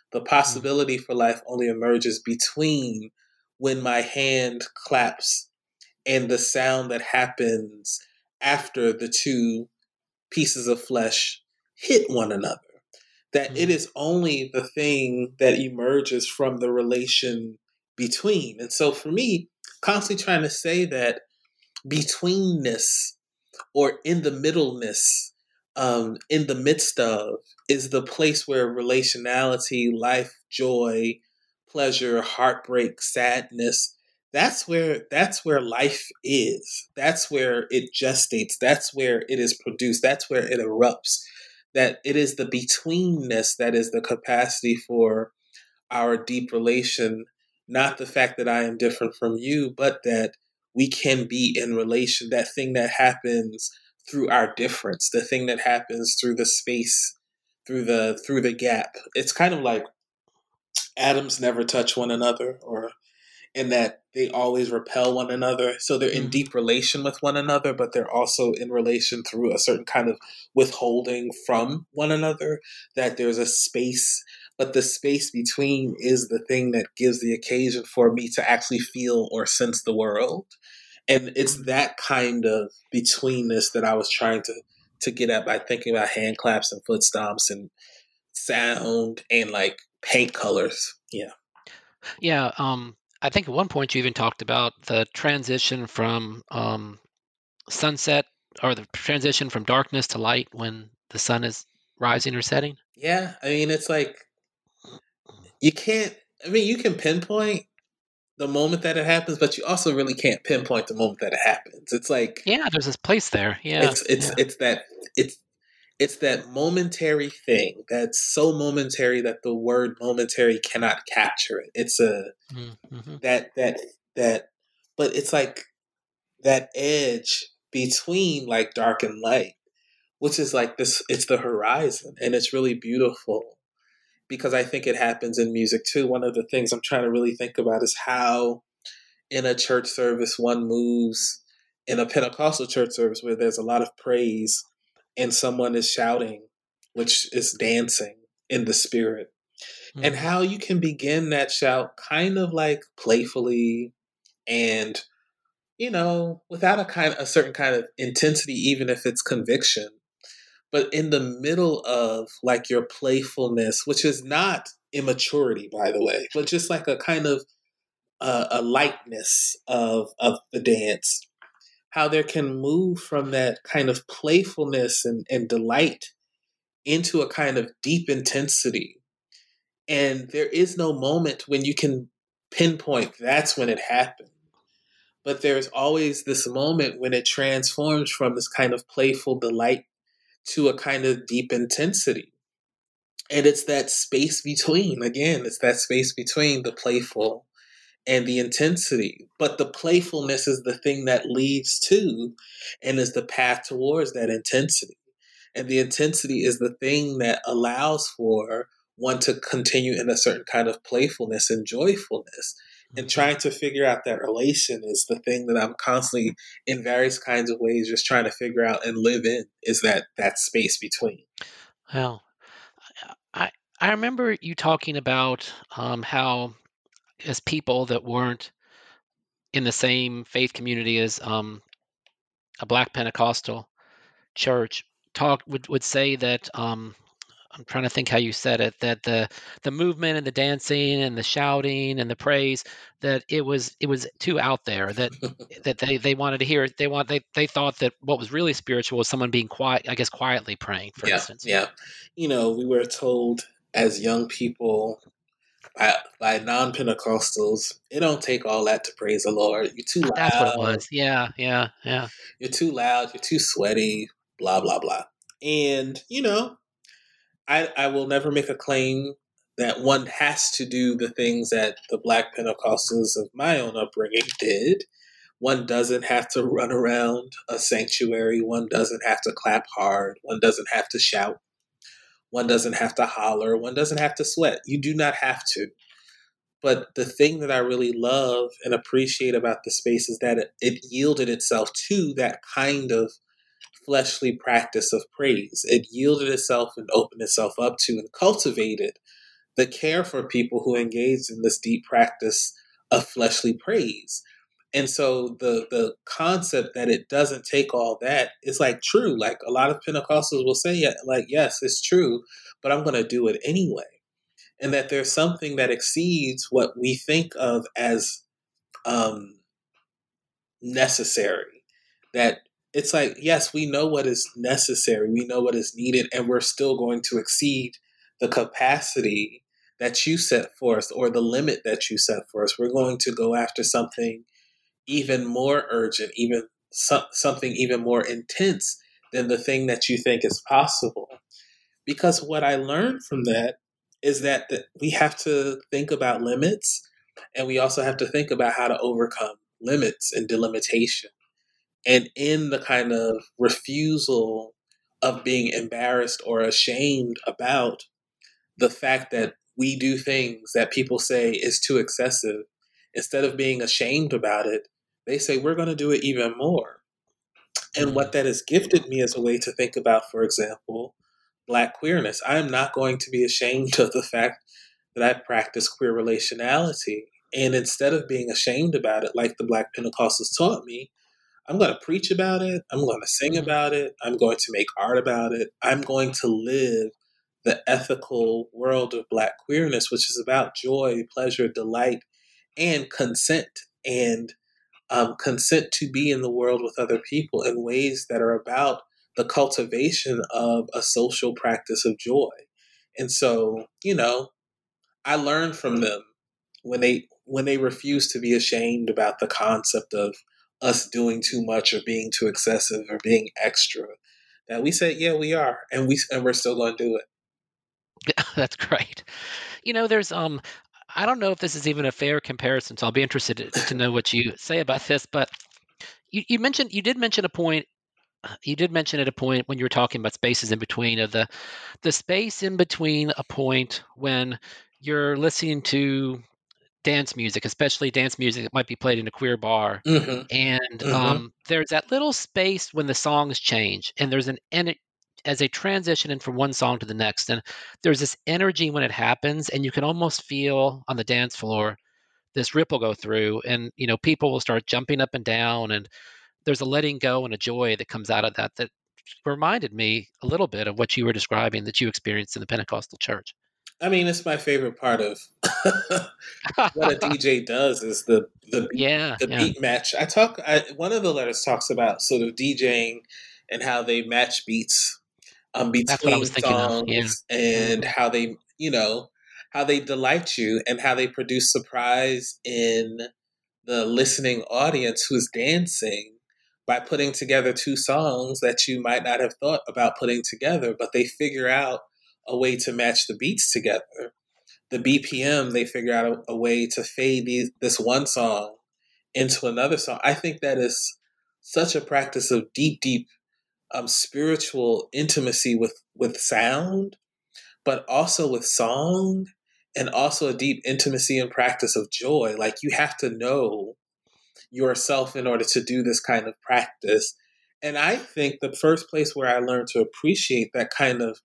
The possibility for life only emerges between when my hand claps and the sound that happens after the two pieces of flesh hit one another. That it is only the thing that emerges from the relation between. And so for me, constantly trying to say that betweenness or in the middleness, um, in the midst of, is the place where relationality, life, joy, pleasure, heartbreak, sadness, that's where that's where life is. That's where it gestates. That's where it is produced. That's where it erupts. That it is the betweenness that is the capacity for our deep relation, not the fact that I am different from you, but that we can be in relation, that thing that happens through our difference, the thing that happens through the space, through the through the gap. It's kind of like atoms never touch one another, or in that they always repel one another. So they're in deep relation with one another, but they're also in relation through a certain kind of withholding from one another, that there's a space, but the space between is the thing that gives the occasion for me to actually feel or sense the world. And it's that kind of betweenness that I was trying to, to get at by thinking about hand claps and foot stomps and sound and like paint colors. Yeah. Yeah. Um, I think at one point you even talked about the transition from um, sunset, or the transition from darkness to light when the sun is rising or setting. Yeah. I mean, it's like, you can't, I mean, you can pinpoint the moment that it happens, but you also really can't pinpoint the moment that it happens. It's like, Yeah, there's this place there. Yeah. it's, it's, yeah. it's that, it's, it's that momentary thing that's so momentary that the word momentary cannot capture it. It's a, Mm-hmm. that, that, that, but it's like that edge between like dark and light, which is like this, it's the horizon, and it's really beautiful. Because I think it happens in music too. One of the things I'm trying to really think about is how in a church service one moves, in a Pentecostal church service where there's a lot of praise and someone is shouting, which is dancing in the spirit. Mm-hmm. And how you can begin that shout kind of like playfully and, you know, without a kind a certain kind of intensity, even if it's conviction. But in the middle of like your playfulness, which is not immaturity, by the way, but just like a kind of uh, a lightness of of the dance, how there can move from that kind of playfulness and, and delight into a kind of deep intensity. And there is no moment when you can pinpoint that's when it happened. But there's always this moment when it transforms from this kind of playful delight to a kind of deep intensity. And it's that space between, again, it's that space between the playful and the intensity. But the playfulness is the thing that leads to and is the path towards that intensity. And the intensity is the thing that allows for one to continue in a certain kind of playfulness and joyfulness. And trying to figure out that relation is the thing that I'm constantly, in various kinds of ways, just trying to figure out and live in, is that that space between. Well, I I remember you talking about um, how, as people that weren't in the same faith community as um, a Black Pentecostal church, talk would, would say that um, I'm trying to think how you said it, that the the movement and the dancing and the shouting and the praise, that it was it was too out there, that that they, they wanted to hear it. They want they they thought that what was really spiritual was someone being quiet, I guess quietly praying, for yeah, instance. Yeah. You know, we were told as young people by, by non-Pentecostals, it don't take all that to praise the Lord. You're too loud. That's what it was. Yeah, yeah, yeah. You're too loud. You're too sweaty, blah, blah, blah. And, you know, I, I will never make a claim that one has to do the things that the Black Pentecostals of my own upbringing did. One doesn't have to run around a sanctuary. One doesn't have to clap hard. One doesn't have to shout. One doesn't have to holler. One doesn't have to sweat. You do not have to. But the thing that I really love and appreciate about the space is that it, it yielded itself to that kind of fleshly practice of praise. It yielded itself and opened itself up to and cultivated the care for people who engage in this deep practice of fleshly praise. And so the the concept that it doesn't take all that is like true. Like a lot of Pentecostals will say, yeah, like, yes, it's true, but I'm going to do it anyway. And that there's something that exceeds what we think of as um, necessary. That it's like, yes, we know what is necessary, we know what is needed, and we're still going to exceed the capacity that you set for us or the limit that you set for us. We're going to go after something even more urgent, even so- something even more intense than the thing that you think is possible. Because what I learned from that is that, that we have to think about limits, and we also have to think about how to overcome limits and delimitation. And in the kind of refusal of being embarrassed or ashamed about the fact that we do things that people say is too excessive, instead of being ashamed about it, they say, we're going to do it even more. And what that has gifted me as a way to think about, for example, Black queerness. I am not going to be ashamed of the fact that I practice queer relationality. And instead of being ashamed about it, like the Black Pentecostals taught me, I'm going to preach about it. I'm going to sing Mhm. about it. I'm going to make art about it. I'm going to live the ethical world of Black queerness, which is about joy, pleasure, delight, and consent. And um, consent to be in the world with other people in ways that are about the cultivation of a social practice of joy. And so, you know, I learned from them when they when they refuse to be ashamed about the concept of us doing too much or being too excessive or being extra. That we said, yeah, we are, and we and we're still going to do it. That's great. You know, there's um I don't know if this is even a fair comparison, so I'll be interested to, to know what you say about this. But you, you mentioned you did mention a point. uh, You did mention at a point when you were talking about spaces in between of the the space in between a point when you're listening to dance music, especially dance music that might be played in a queer bar, Mm-hmm. and Mm-hmm. um, there's that little space when the songs change, and there's an en- as they transition in from one song to the next, and there's this energy when it happens, and you can almost feel on the dance floor this ripple go through, and you know people will start jumping up and down, and there's a letting go and a joy that comes out of that that reminded me a little bit of what you were describing that you experienced in the Pentecostal church. I mean, it's my favorite part of what a D J does is the the beat, Yeah, the yeah, beat match. I talk. I, one of the letters talks about sort of DJing and how they match beats um, that's what I was between thinking of. Yeah. songs, and Hmm. how they, you know, how they delight you and how they produce surprise in the listening audience who's dancing by putting together two songs that you might not have thought about putting together, but they figure out a way to match the beats together. The B P M, they figure out a, a way to fade these, this one song into another song. I think that is such a practice of deep, deep um, spiritual intimacy with with sound, but also with song, and also a deep intimacy and practice of joy. Like you have to know yourself in order to do this kind of practice. And I think the first place where I learned to appreciate that kind of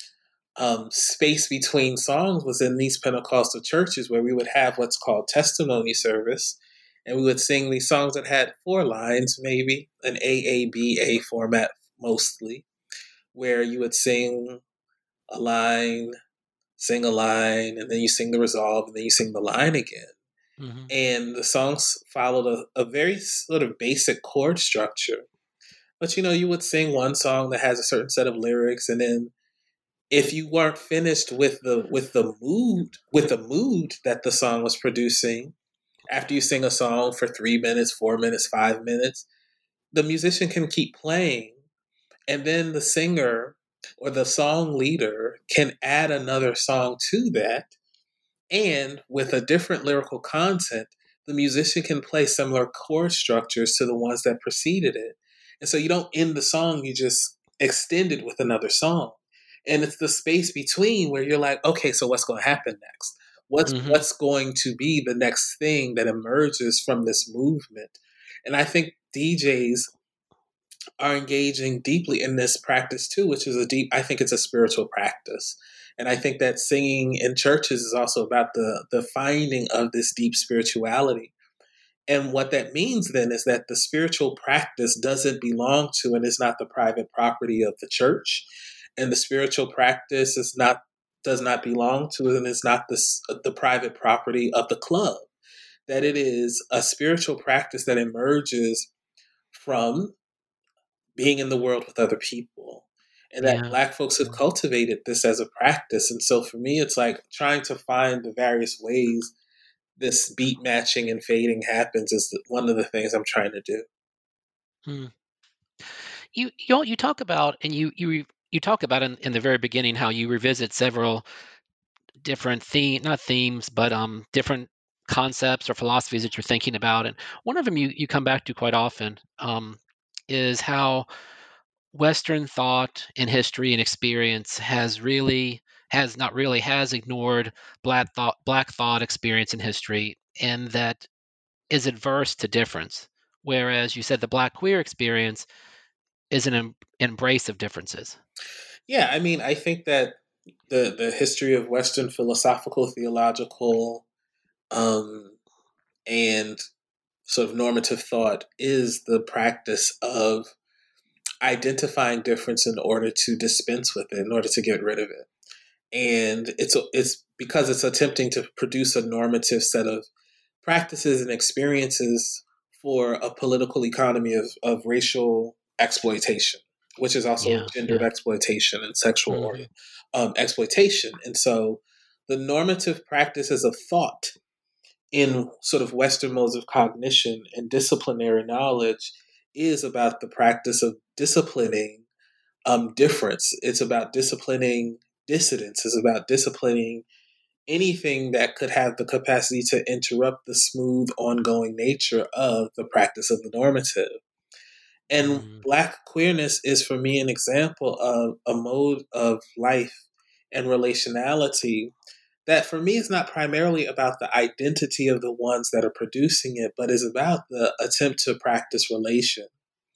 um, space between songs was in these Pentecostal churches where we would have what's called testimony service. And we would sing these songs that had four lines, maybe an A A B A format mostly, where you would sing a line, sing a line, and then you sing the resolve, and then you sing the line again. Hmm. And the songs followed a, a very sort of basic chord structure. But you know, you would sing one song that has a certain set of lyrics, and then if you weren't finished with the with the mood with the mood that the song was producing, after you sing a song for three minutes, four minutes, five minutes, the musician can keep playing, and then the singer or the song leader can add another song to that, and with a different lyrical content, the musician can play similar chord structures to the ones that preceded it. And so you don't end the song, you just extend it with another song. And it's the space between where you're like, okay, so what's going to happen next? What's Hmm. what's going to be the next thing that emerges from this movement? And I think D Js are engaging deeply in this practice too, which is a deep, I think it's a spiritual practice. And I think that singing in churches is also about the the finding of this deep spirituality. And what that means then is that the spiritual practice doesn't belong to and is not the private property of the church. And the spiritual practice is not does not belong to and is not the, the private property of the club. That it is a spiritual practice that emerges from being in the world with other people. And that Yeah. Black folks have cultivated this as a practice. And so for me, it's like trying to find the various ways this beat matching and fading happens is one of the things I'm trying to do. Hmm. You you you talk about and you you you talk about in, in the very beginning how you revisit several different theme not themes but um different concepts or philosophies that you're thinking about, and one of them you you come back to quite often um is how Western thought and history and experience has really has not really has ignored black thought black thought experience and history, and that is adverse to difference, whereas you said the black queer experience is an em- embrace of differences. Yeah, I mean, I think that the the history of Western philosophical, theological, um, and sort of normative thought is the practice of identifying difference in order to dispense with it, in order to get rid of it. And it's it's because it's attempting to produce a normative set of practices and experiences for a political economy of, of racial exploitation, which is also Yeah, gendered yeah. exploitation and sexual Hmm. orient, um, exploitation. And so the normative practices of thought in sort of Western modes of cognition and disciplinary knowledge is about the practice of disciplining um, difference. It's about disciplining dissidence. It's about disciplining anything that could have the capacity to interrupt the smooth, ongoing nature of the practice of the normative. And Hmm. Black queerness is for me an example of a mode of life and relationality that for me is not primarily about the identity of the ones that are producing it, but is about the attempt to practice relation.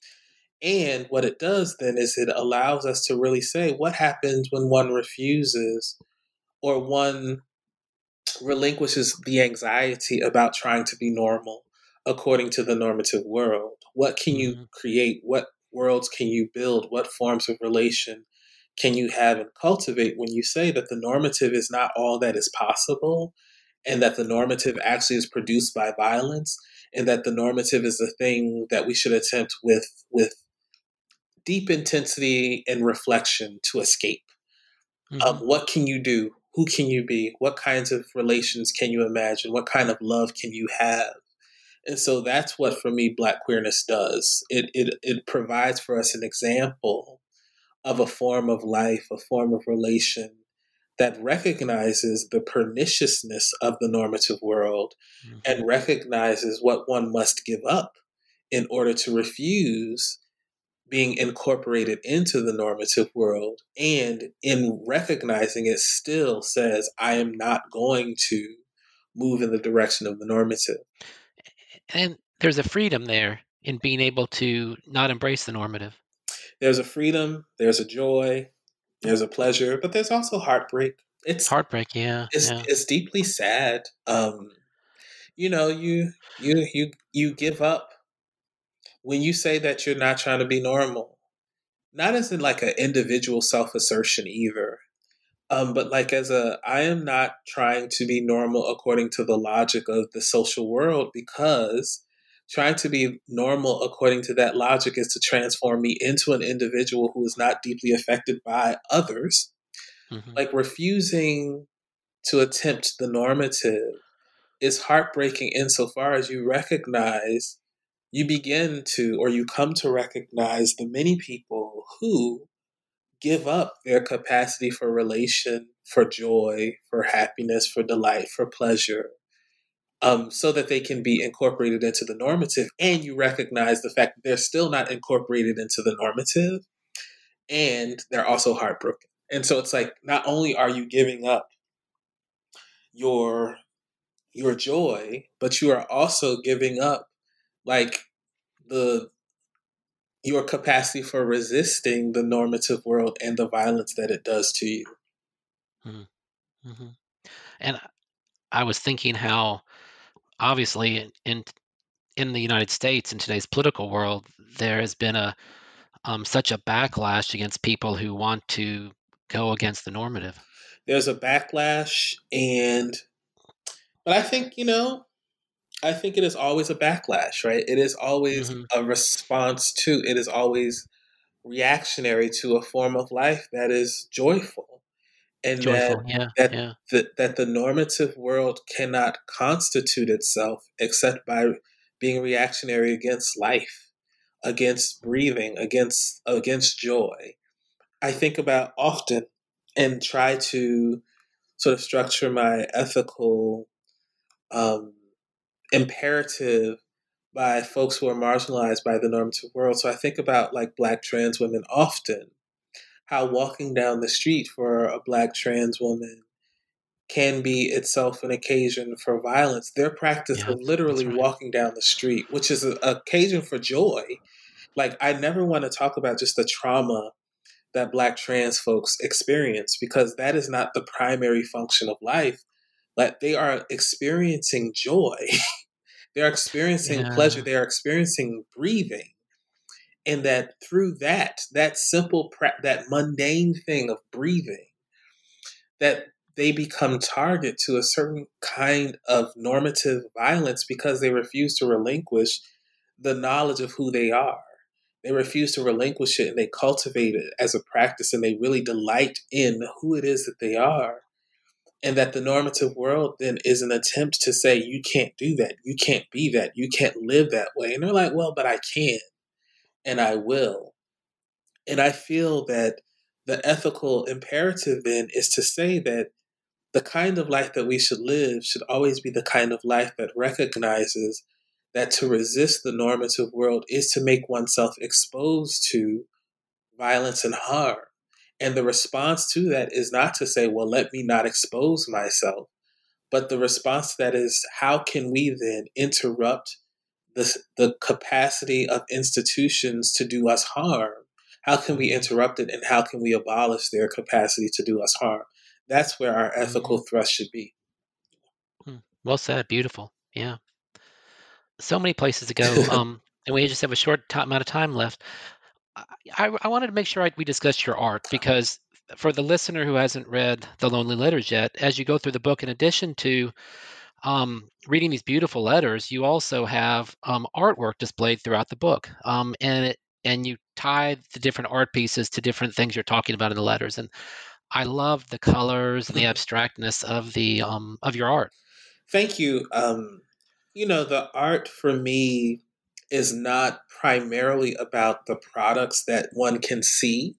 And what it does then is it allows us to really say what happens when one refuses or one relinquishes the anxiety about trying to be normal according to the normative world. What can you Hmm. create? What worlds can you build? What forms of relation can you have and cultivate when you say that the normative is not all that is possible and that the normative actually is produced by violence and that the normative is a thing that we should attempt with with deep intensity and reflection to escape. Um, Hmm. what can you do? Who can you be? What kinds of relations can you imagine? What kind of love can you have? And so that's what, for me, Black queerness does. It, it, it provides for us an example of a form of life, a form of relation that recognizes the perniciousness of the normative world Hmm. and recognizes what one must give up in order to refuse being incorporated into the normative world, and in recognizing it still says I am not going to move in the direction of the normative. And there's a freedom there in being able to not embrace the normative. There's a freedom, there's a joy, there's a pleasure, but there's also heartbreak. It's Heartbreak, yeah, it's yeah. it's deeply sad. Um, you know, you you you you give up when you say that you're not trying to be normal. Not as in like an individual self assertion either. Um, but like as a, I am not trying to be normal according to the logic of the social world, because trying to be normal according to that logic is to transform me into an individual who is not deeply affected by others. Hmm. Like refusing to attempt the normative is heartbreaking insofar as you recognize, you begin to, or you come to recognize the many people who give up their capacity for relation, for joy, for happiness, for delight, for pleasure, um, so that they can be incorporated into the normative. And you recognize the fact that they're still not incorporated into the normative, and they're also heartbroken. And so it's like not only are you giving up your your joy, but you are also giving up like the your capacity for resisting the normative world and the violence that it does to you. Mm-hmm. And I was thinking how obviously in, in in the United States in today's political world, there has been a um, such a backlash against people who want to go against the normative. There's a backlash, and but I think you know, I think it is always a backlash, right? It is always Mm-hmm. a response to. It is always reactionary to a form of life that is joyful, and that Joyful, yeah, that yeah, the, that the normative world cannot constitute itself except by being reactionary against life, against breathing, against against joy. I think about often and try to sort of structure my ethical um, imperative by folks who are marginalized by the normative world. So I think about like Black trans women often, how walking down the street for a Black trans woman can be itself an occasion for violence. Their practice yeah. of literally That's right. walking down the street, which is an occasion for joy. Like, I never want to talk about just the trauma that Black trans folks experience because that is not the primary function of life. Like, they are experiencing joy, they are experiencing pleasure, Yeah. they are experiencing breathing. And that through that, that simple, pra- that mundane thing of breathing, that they become target to a certain kind of normative violence because they refuse to relinquish the knowledge of who they are. They refuse to relinquish it and they cultivate it as a practice and they really delight in who it is that they are. And that the normative world then is an attempt to say, you can't do that. You can't be that. You can't live that way. And they're like, well, but I can and I will. And I feel that the ethical imperative then is to say that the kind of life that we should live should always be the kind of life that recognizes that to resist the normative world is to make oneself exposed to violence and harm. And the response to that is not to say, well, let me not expose myself. But the response to that is, how can we then interrupt the, the capacity of institutions to do us harm? How can we Mm-hmm. interrupt it and how can we abolish their capacity to do us harm? That's where our ethical Mm-hmm. thrust should be. Hmm. Well said. Beautiful. Yeah. So many places to go. Um, and we just have a short ti amount of time left. I, I I wanted to make sure I, we discussed your art because for the listener who hasn't read The Lonely Letters yet, as you go through the book, in addition to um, reading these beautiful letters, you also have um, artwork displayed throughout the book, um, and it and you tie the different art pieces to different things you're talking about in the letters. And I love the colors and the abstractness of the um, of your art. Thank you. Um, you know, the art for me is not primarily about the products that one can see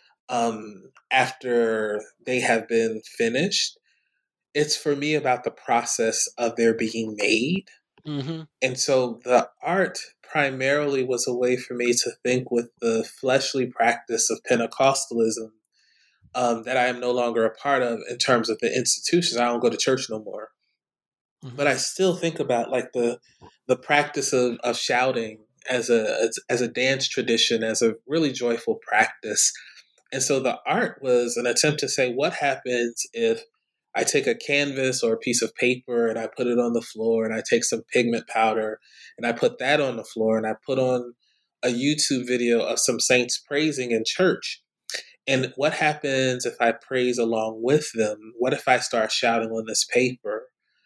um, after they have been finished. It's for me about the process of their being made. Hmm. And so the art primarily was a way for me to think with the fleshly practice of Pentecostalism um, that I am no longer a part of in terms of the institutions. I don't go to church no more. But Hmm. I still think about like the the practice of, of shouting as a as, as a dance tradition, as a really joyful practice. And so the art was an attempt to say, what happens if I take a canvas or a piece of paper and I put it on the floor and I take some pigment powder and I put that on the floor and I put on a YouTube video of some saints praising in church. And what happens if I praise along with them? What if I start shouting on this paper?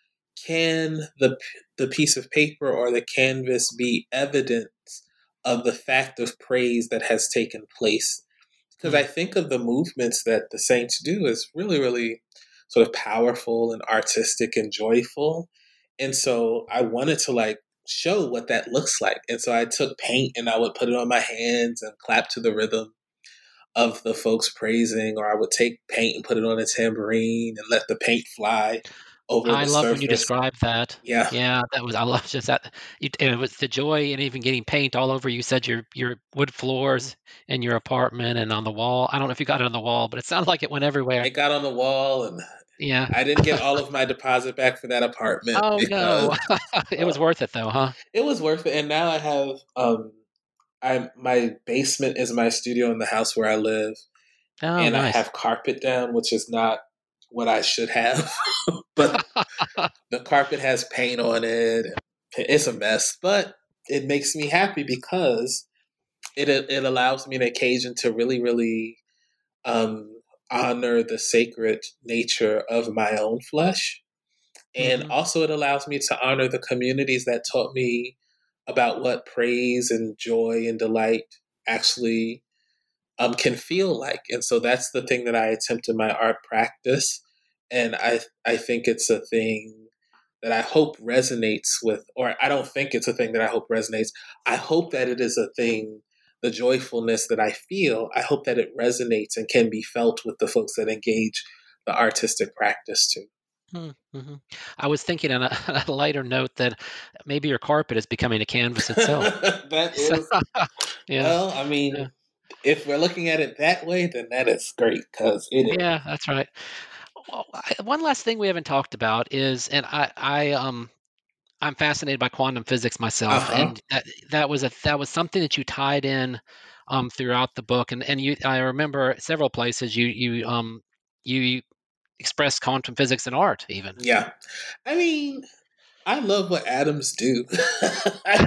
Can the the piece of paper or the canvas be evidence of the fact of praise that has taken place? Because I think of the movements that the saints do as really, really sort of powerful and artistic and joyful. And so I wanted to like show what that looks like. And so I took paint and I would put it on my hands and clap to the rhythm of the folks praising, or I would take paint and put it on a tambourine and let the paint fly over I the love when you surface. describe that. Yeah, Yeah, that was I love just that. You, and it was the joy and even getting paint all over. You said your your wood floors in your apartment and on the wall. I don't know if you got it on the wall, but it sounded like it went everywhere. it got on the wall, and Yeah. I didn't get all of my deposit back for that apartment Oh no, because it uh, was worth it though, huh? it was worth it. And now I have um, I my basement is my studio in the house where I live, Oh, and I nice. have carpet down, which is not what I should have, but the carpet has paint on it. It's a mess, but it makes me happy because it it allows me an occasion to really, really um, honor the sacred nature of my own flesh. And Mhm. also, it allows me to honor the communities that taught me about what praise and joy and delight actually um, can feel like. And so that's the thing that I attempt in my art practice. And I, I think it's a thing that I hope resonates with, or I don't think it's a thing that I hope resonates. I hope that it is a thing, the joyfulness that I feel, I hope that it resonates and can be felt with the folks that engage the artistic practice too. Mm-hmm. I was thinking on a, on a lighter note that maybe your carpet is becoming a canvas itself. That So, is, yeah, well, I yeah, mean, if we're looking at it that way, then that is great because it is. yeah, that's right. Well, I, one last thing we haven't talked about is, and I, I, um, I'm fascinated by quantum physics Uh myself, huh. and that that was a that was something that you tied in um, throughout the book, and and you, I remember several places you you um you expressed quantum physics in art, even. Yeah. I mean, I love what atoms do. I,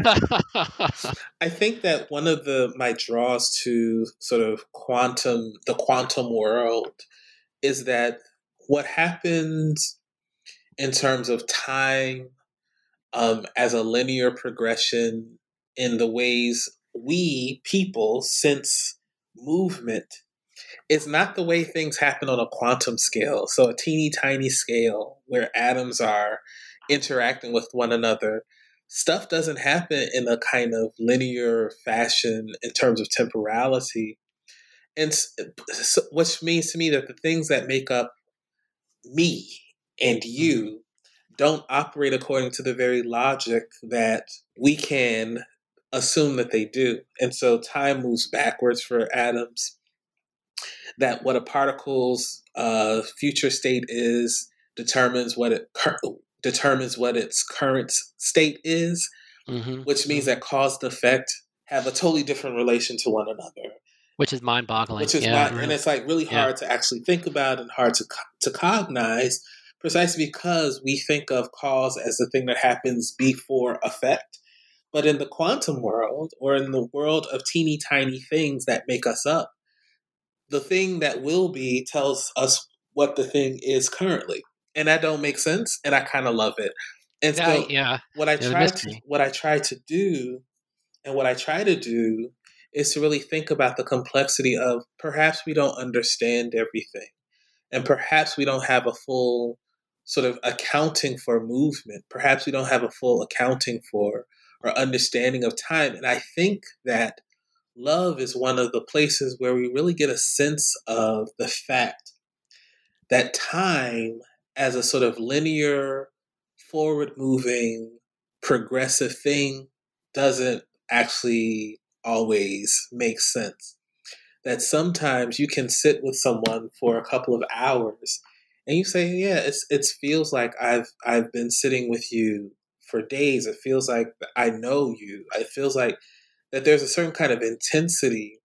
I think that one of the my draws to sort of quantum, the quantum world, is that what happens in terms of time um, as a linear progression in the ways we people sense movement is not the way things happen on a quantum scale. So, a teeny tiny scale where atoms are interacting with one another. Stuff doesn't happen in a kind of linear fashion in terms of temporality. And so, which means to me that the things that make up me and Mhm. you don't operate according to the very logic that we can assume that they do. And so time moves backwards for atoms, that what a particle's uh, future state is determines what it cur- determines what its current state is, Mhm. which means Mhm. that cause and effect have a totally different relation to one another. Which is mind-boggling. Which is Yeah, my, it and really. it's like really Yeah. hard to actually think about and hard to to cognize, precisely because we think of cause as the thing that happens before effect. But in the quantum world, or in the world of teeny tiny things that make us up, the thing that will be tells us what the thing is currently. And that don't make sense, and I kind of love it. And Yeah, so yeah. what I Yeah, the try to mystery. what I try to do and what I try to do is to really think about the complexity of perhaps we don't understand everything. And perhaps we don't have a full sort of accounting for movement. Perhaps we don't have a full accounting for or understanding of time. And I think that love is one of the places where we really get a sense of the fact that time, as a sort of linear, forward moving, progressive thing, doesn't actually always make sense. That sometimes you can sit with someone for a couple of hours and you say, yeah, it's it feels like I've I've been sitting with you for days. It feels like I know you. It feels like that there's a certain kind of intensity.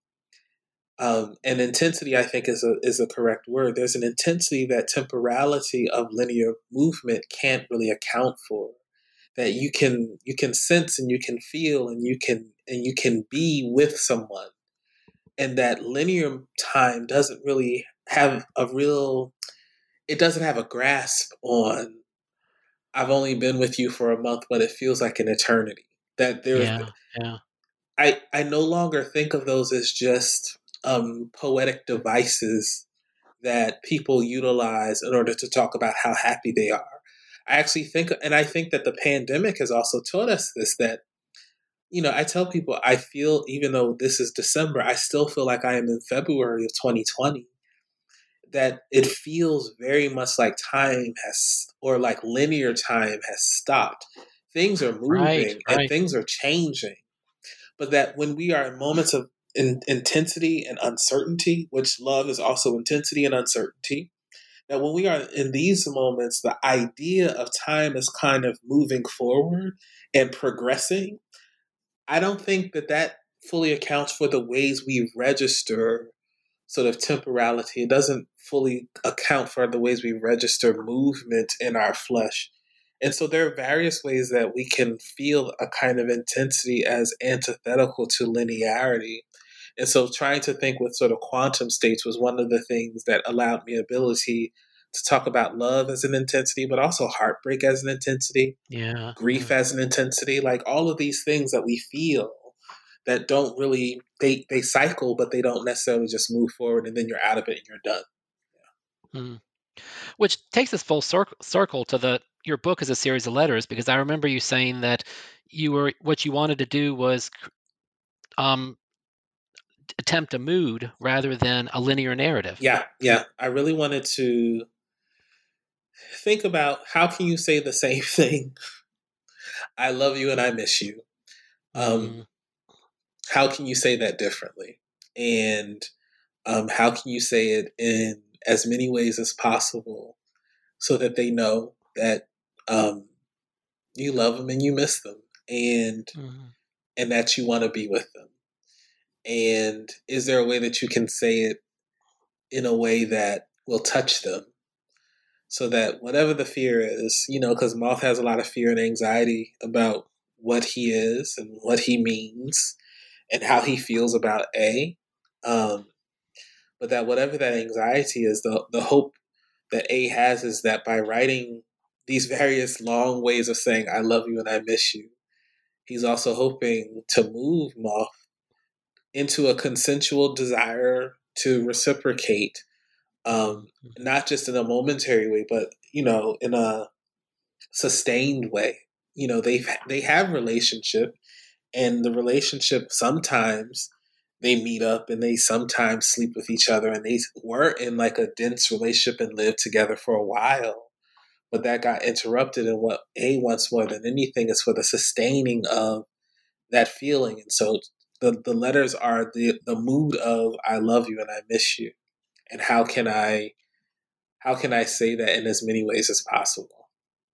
Um, and intensity, I think, is a is a correct word. There's an intensity that temporality of linear movement can't really account for. That you can you can sense and you can feel and you can and you can be with someone, and that linear time doesn't really have a real. It doesn't have a grasp on. I've only been with you for a month, but it feels like an eternity. That there's Yeah, yeah. I, I no longer think of those as just um, poetic devices that people utilize in order to talk about how happy they are. I actually think, and I think that the pandemic has also taught us this, that, you know, I tell people I feel, even though this is December, I still feel like I am in February of twenty twenty, that it feels very much like time has, or like linear time has stopped. Things are Right, moving and right. things are changing, but that when we are in moments of in, intensity and uncertainty, which love is also intensity and uncertainty, that when we are in these moments, the idea of time is kind of moving forward and progressing. I don't think that that fully accounts for the ways we register sort of temporality. It doesn't fully account for the ways we register movement in our flesh. And so there are various ways that we can feel a kind of intensity as antithetical to linearity. And so trying to think with sort of quantum states was one of the things that allowed me ability to talk about love as an intensity, but also heartbreak as an intensity, Yeah. grief Yeah. as an intensity, like all of these things that we feel that don't really, they, they cycle, but they don't necessarily just move forward and then you're out of it and you're done. Mm. Which takes us full circle, circle to the your book is a series of letters, because I remember you saying that you were what you wanted to do was um, attempt a mood rather than a linear narrative. Yeah, yeah. I really wanted to think about how can you say the same thing, I love you and I miss you. Um, Mm. how can you say that differently? And um, how can you say it in as many ways as possible so that they know that um, you love them and you miss them, and Mm. and that you want to be with them? And is there a way that you can say it in a way that will touch them? So that whatever the fear is, you know, because Moth has a lot of fear and anxiety about what he is and what he means and how he feels about A. Um, but that whatever that anxiety is, the the hope that A has is that by writing these various long ways of saying I love you and I miss you, he's also hoping to move Moth into a consensual desire to reciprocate, um, Mm. not just in a momentary way, but you know, in a sustained way. You know, they they have relationship, and the relationship sometimes they meet up and they sometimes sleep with each other, and they were in like a dense relationship and lived together for a while, but that got interrupted. And what A wants more than anything is for the sustaining of that feeling. And so the the letters are the the mood of I love you and I miss you, and how can I how can I say that in as many ways as possible?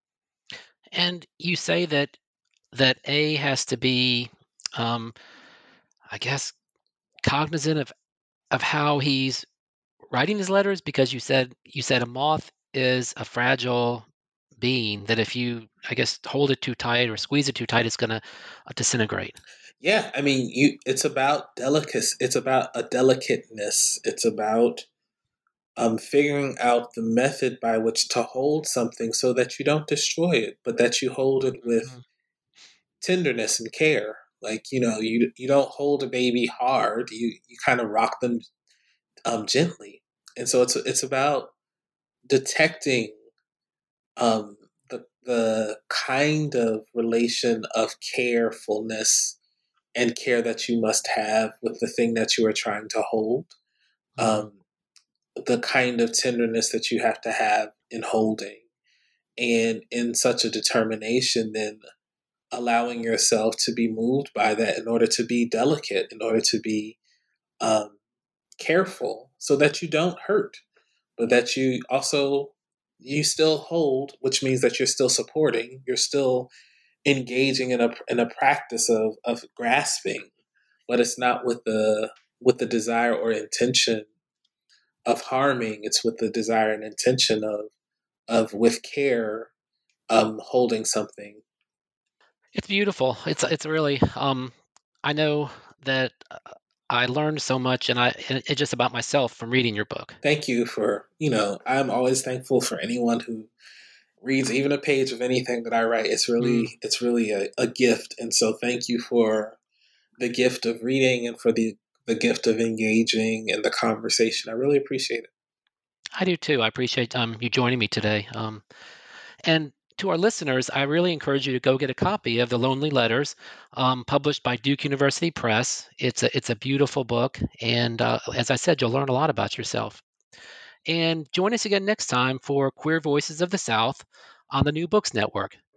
And you say that that A has to be, um, I guess, cognizant of of how he's writing his letters, because you said you said a moth is a fragile being that if you, I guess, hold it too tight or squeeze it too tight, it's going to uh, disintegrate. Yeah, I mean, you. It's about delicacy. It's about a delicateness. It's about um, figuring out the method by which to hold something so that you don't destroy it, but that you hold it with Mhm. tenderness and care. Like you know, you you don't hold a baby hard. You you kind of rock them um, gently, and so it's it's about detecting um, the the kind of relation of carefulness and care that you must have with the thing that you are trying to hold. Mhm. Um, the kind of tenderness that you have to have in holding, and in such a determination, then allowing yourself to be moved by that in order to be delicate, in order to be um, careful, so that you don't hurt, but that you also you still hold, which means that you're still supporting, you're still engaging in a in a practice of of grasping, but it's not with the with the desire or intention of harming. It's with the desire and intention of of with care, um, holding something. It's beautiful. It's it's really. Um, I know that uh, I learned so much, and I and it's just about myself from reading your book. Thank you for you know. I'm always thankful for anyone who reads even a page of anything that I write. It's Mm. really it's really a, a gift, and so thank you for the gift of reading and for the the gift of engaging in the conversation. I really appreciate it. I do too. I appreciate um, you joining me today. Um, And to our listeners, I really encourage you to go get a copy of The Lonely Letters, um, published by Duke University Press. It's a it's a beautiful book, and uh, as I said, you'll learn a lot about yourself. And join us again next time for Queer Voices of the South on the New Books Network.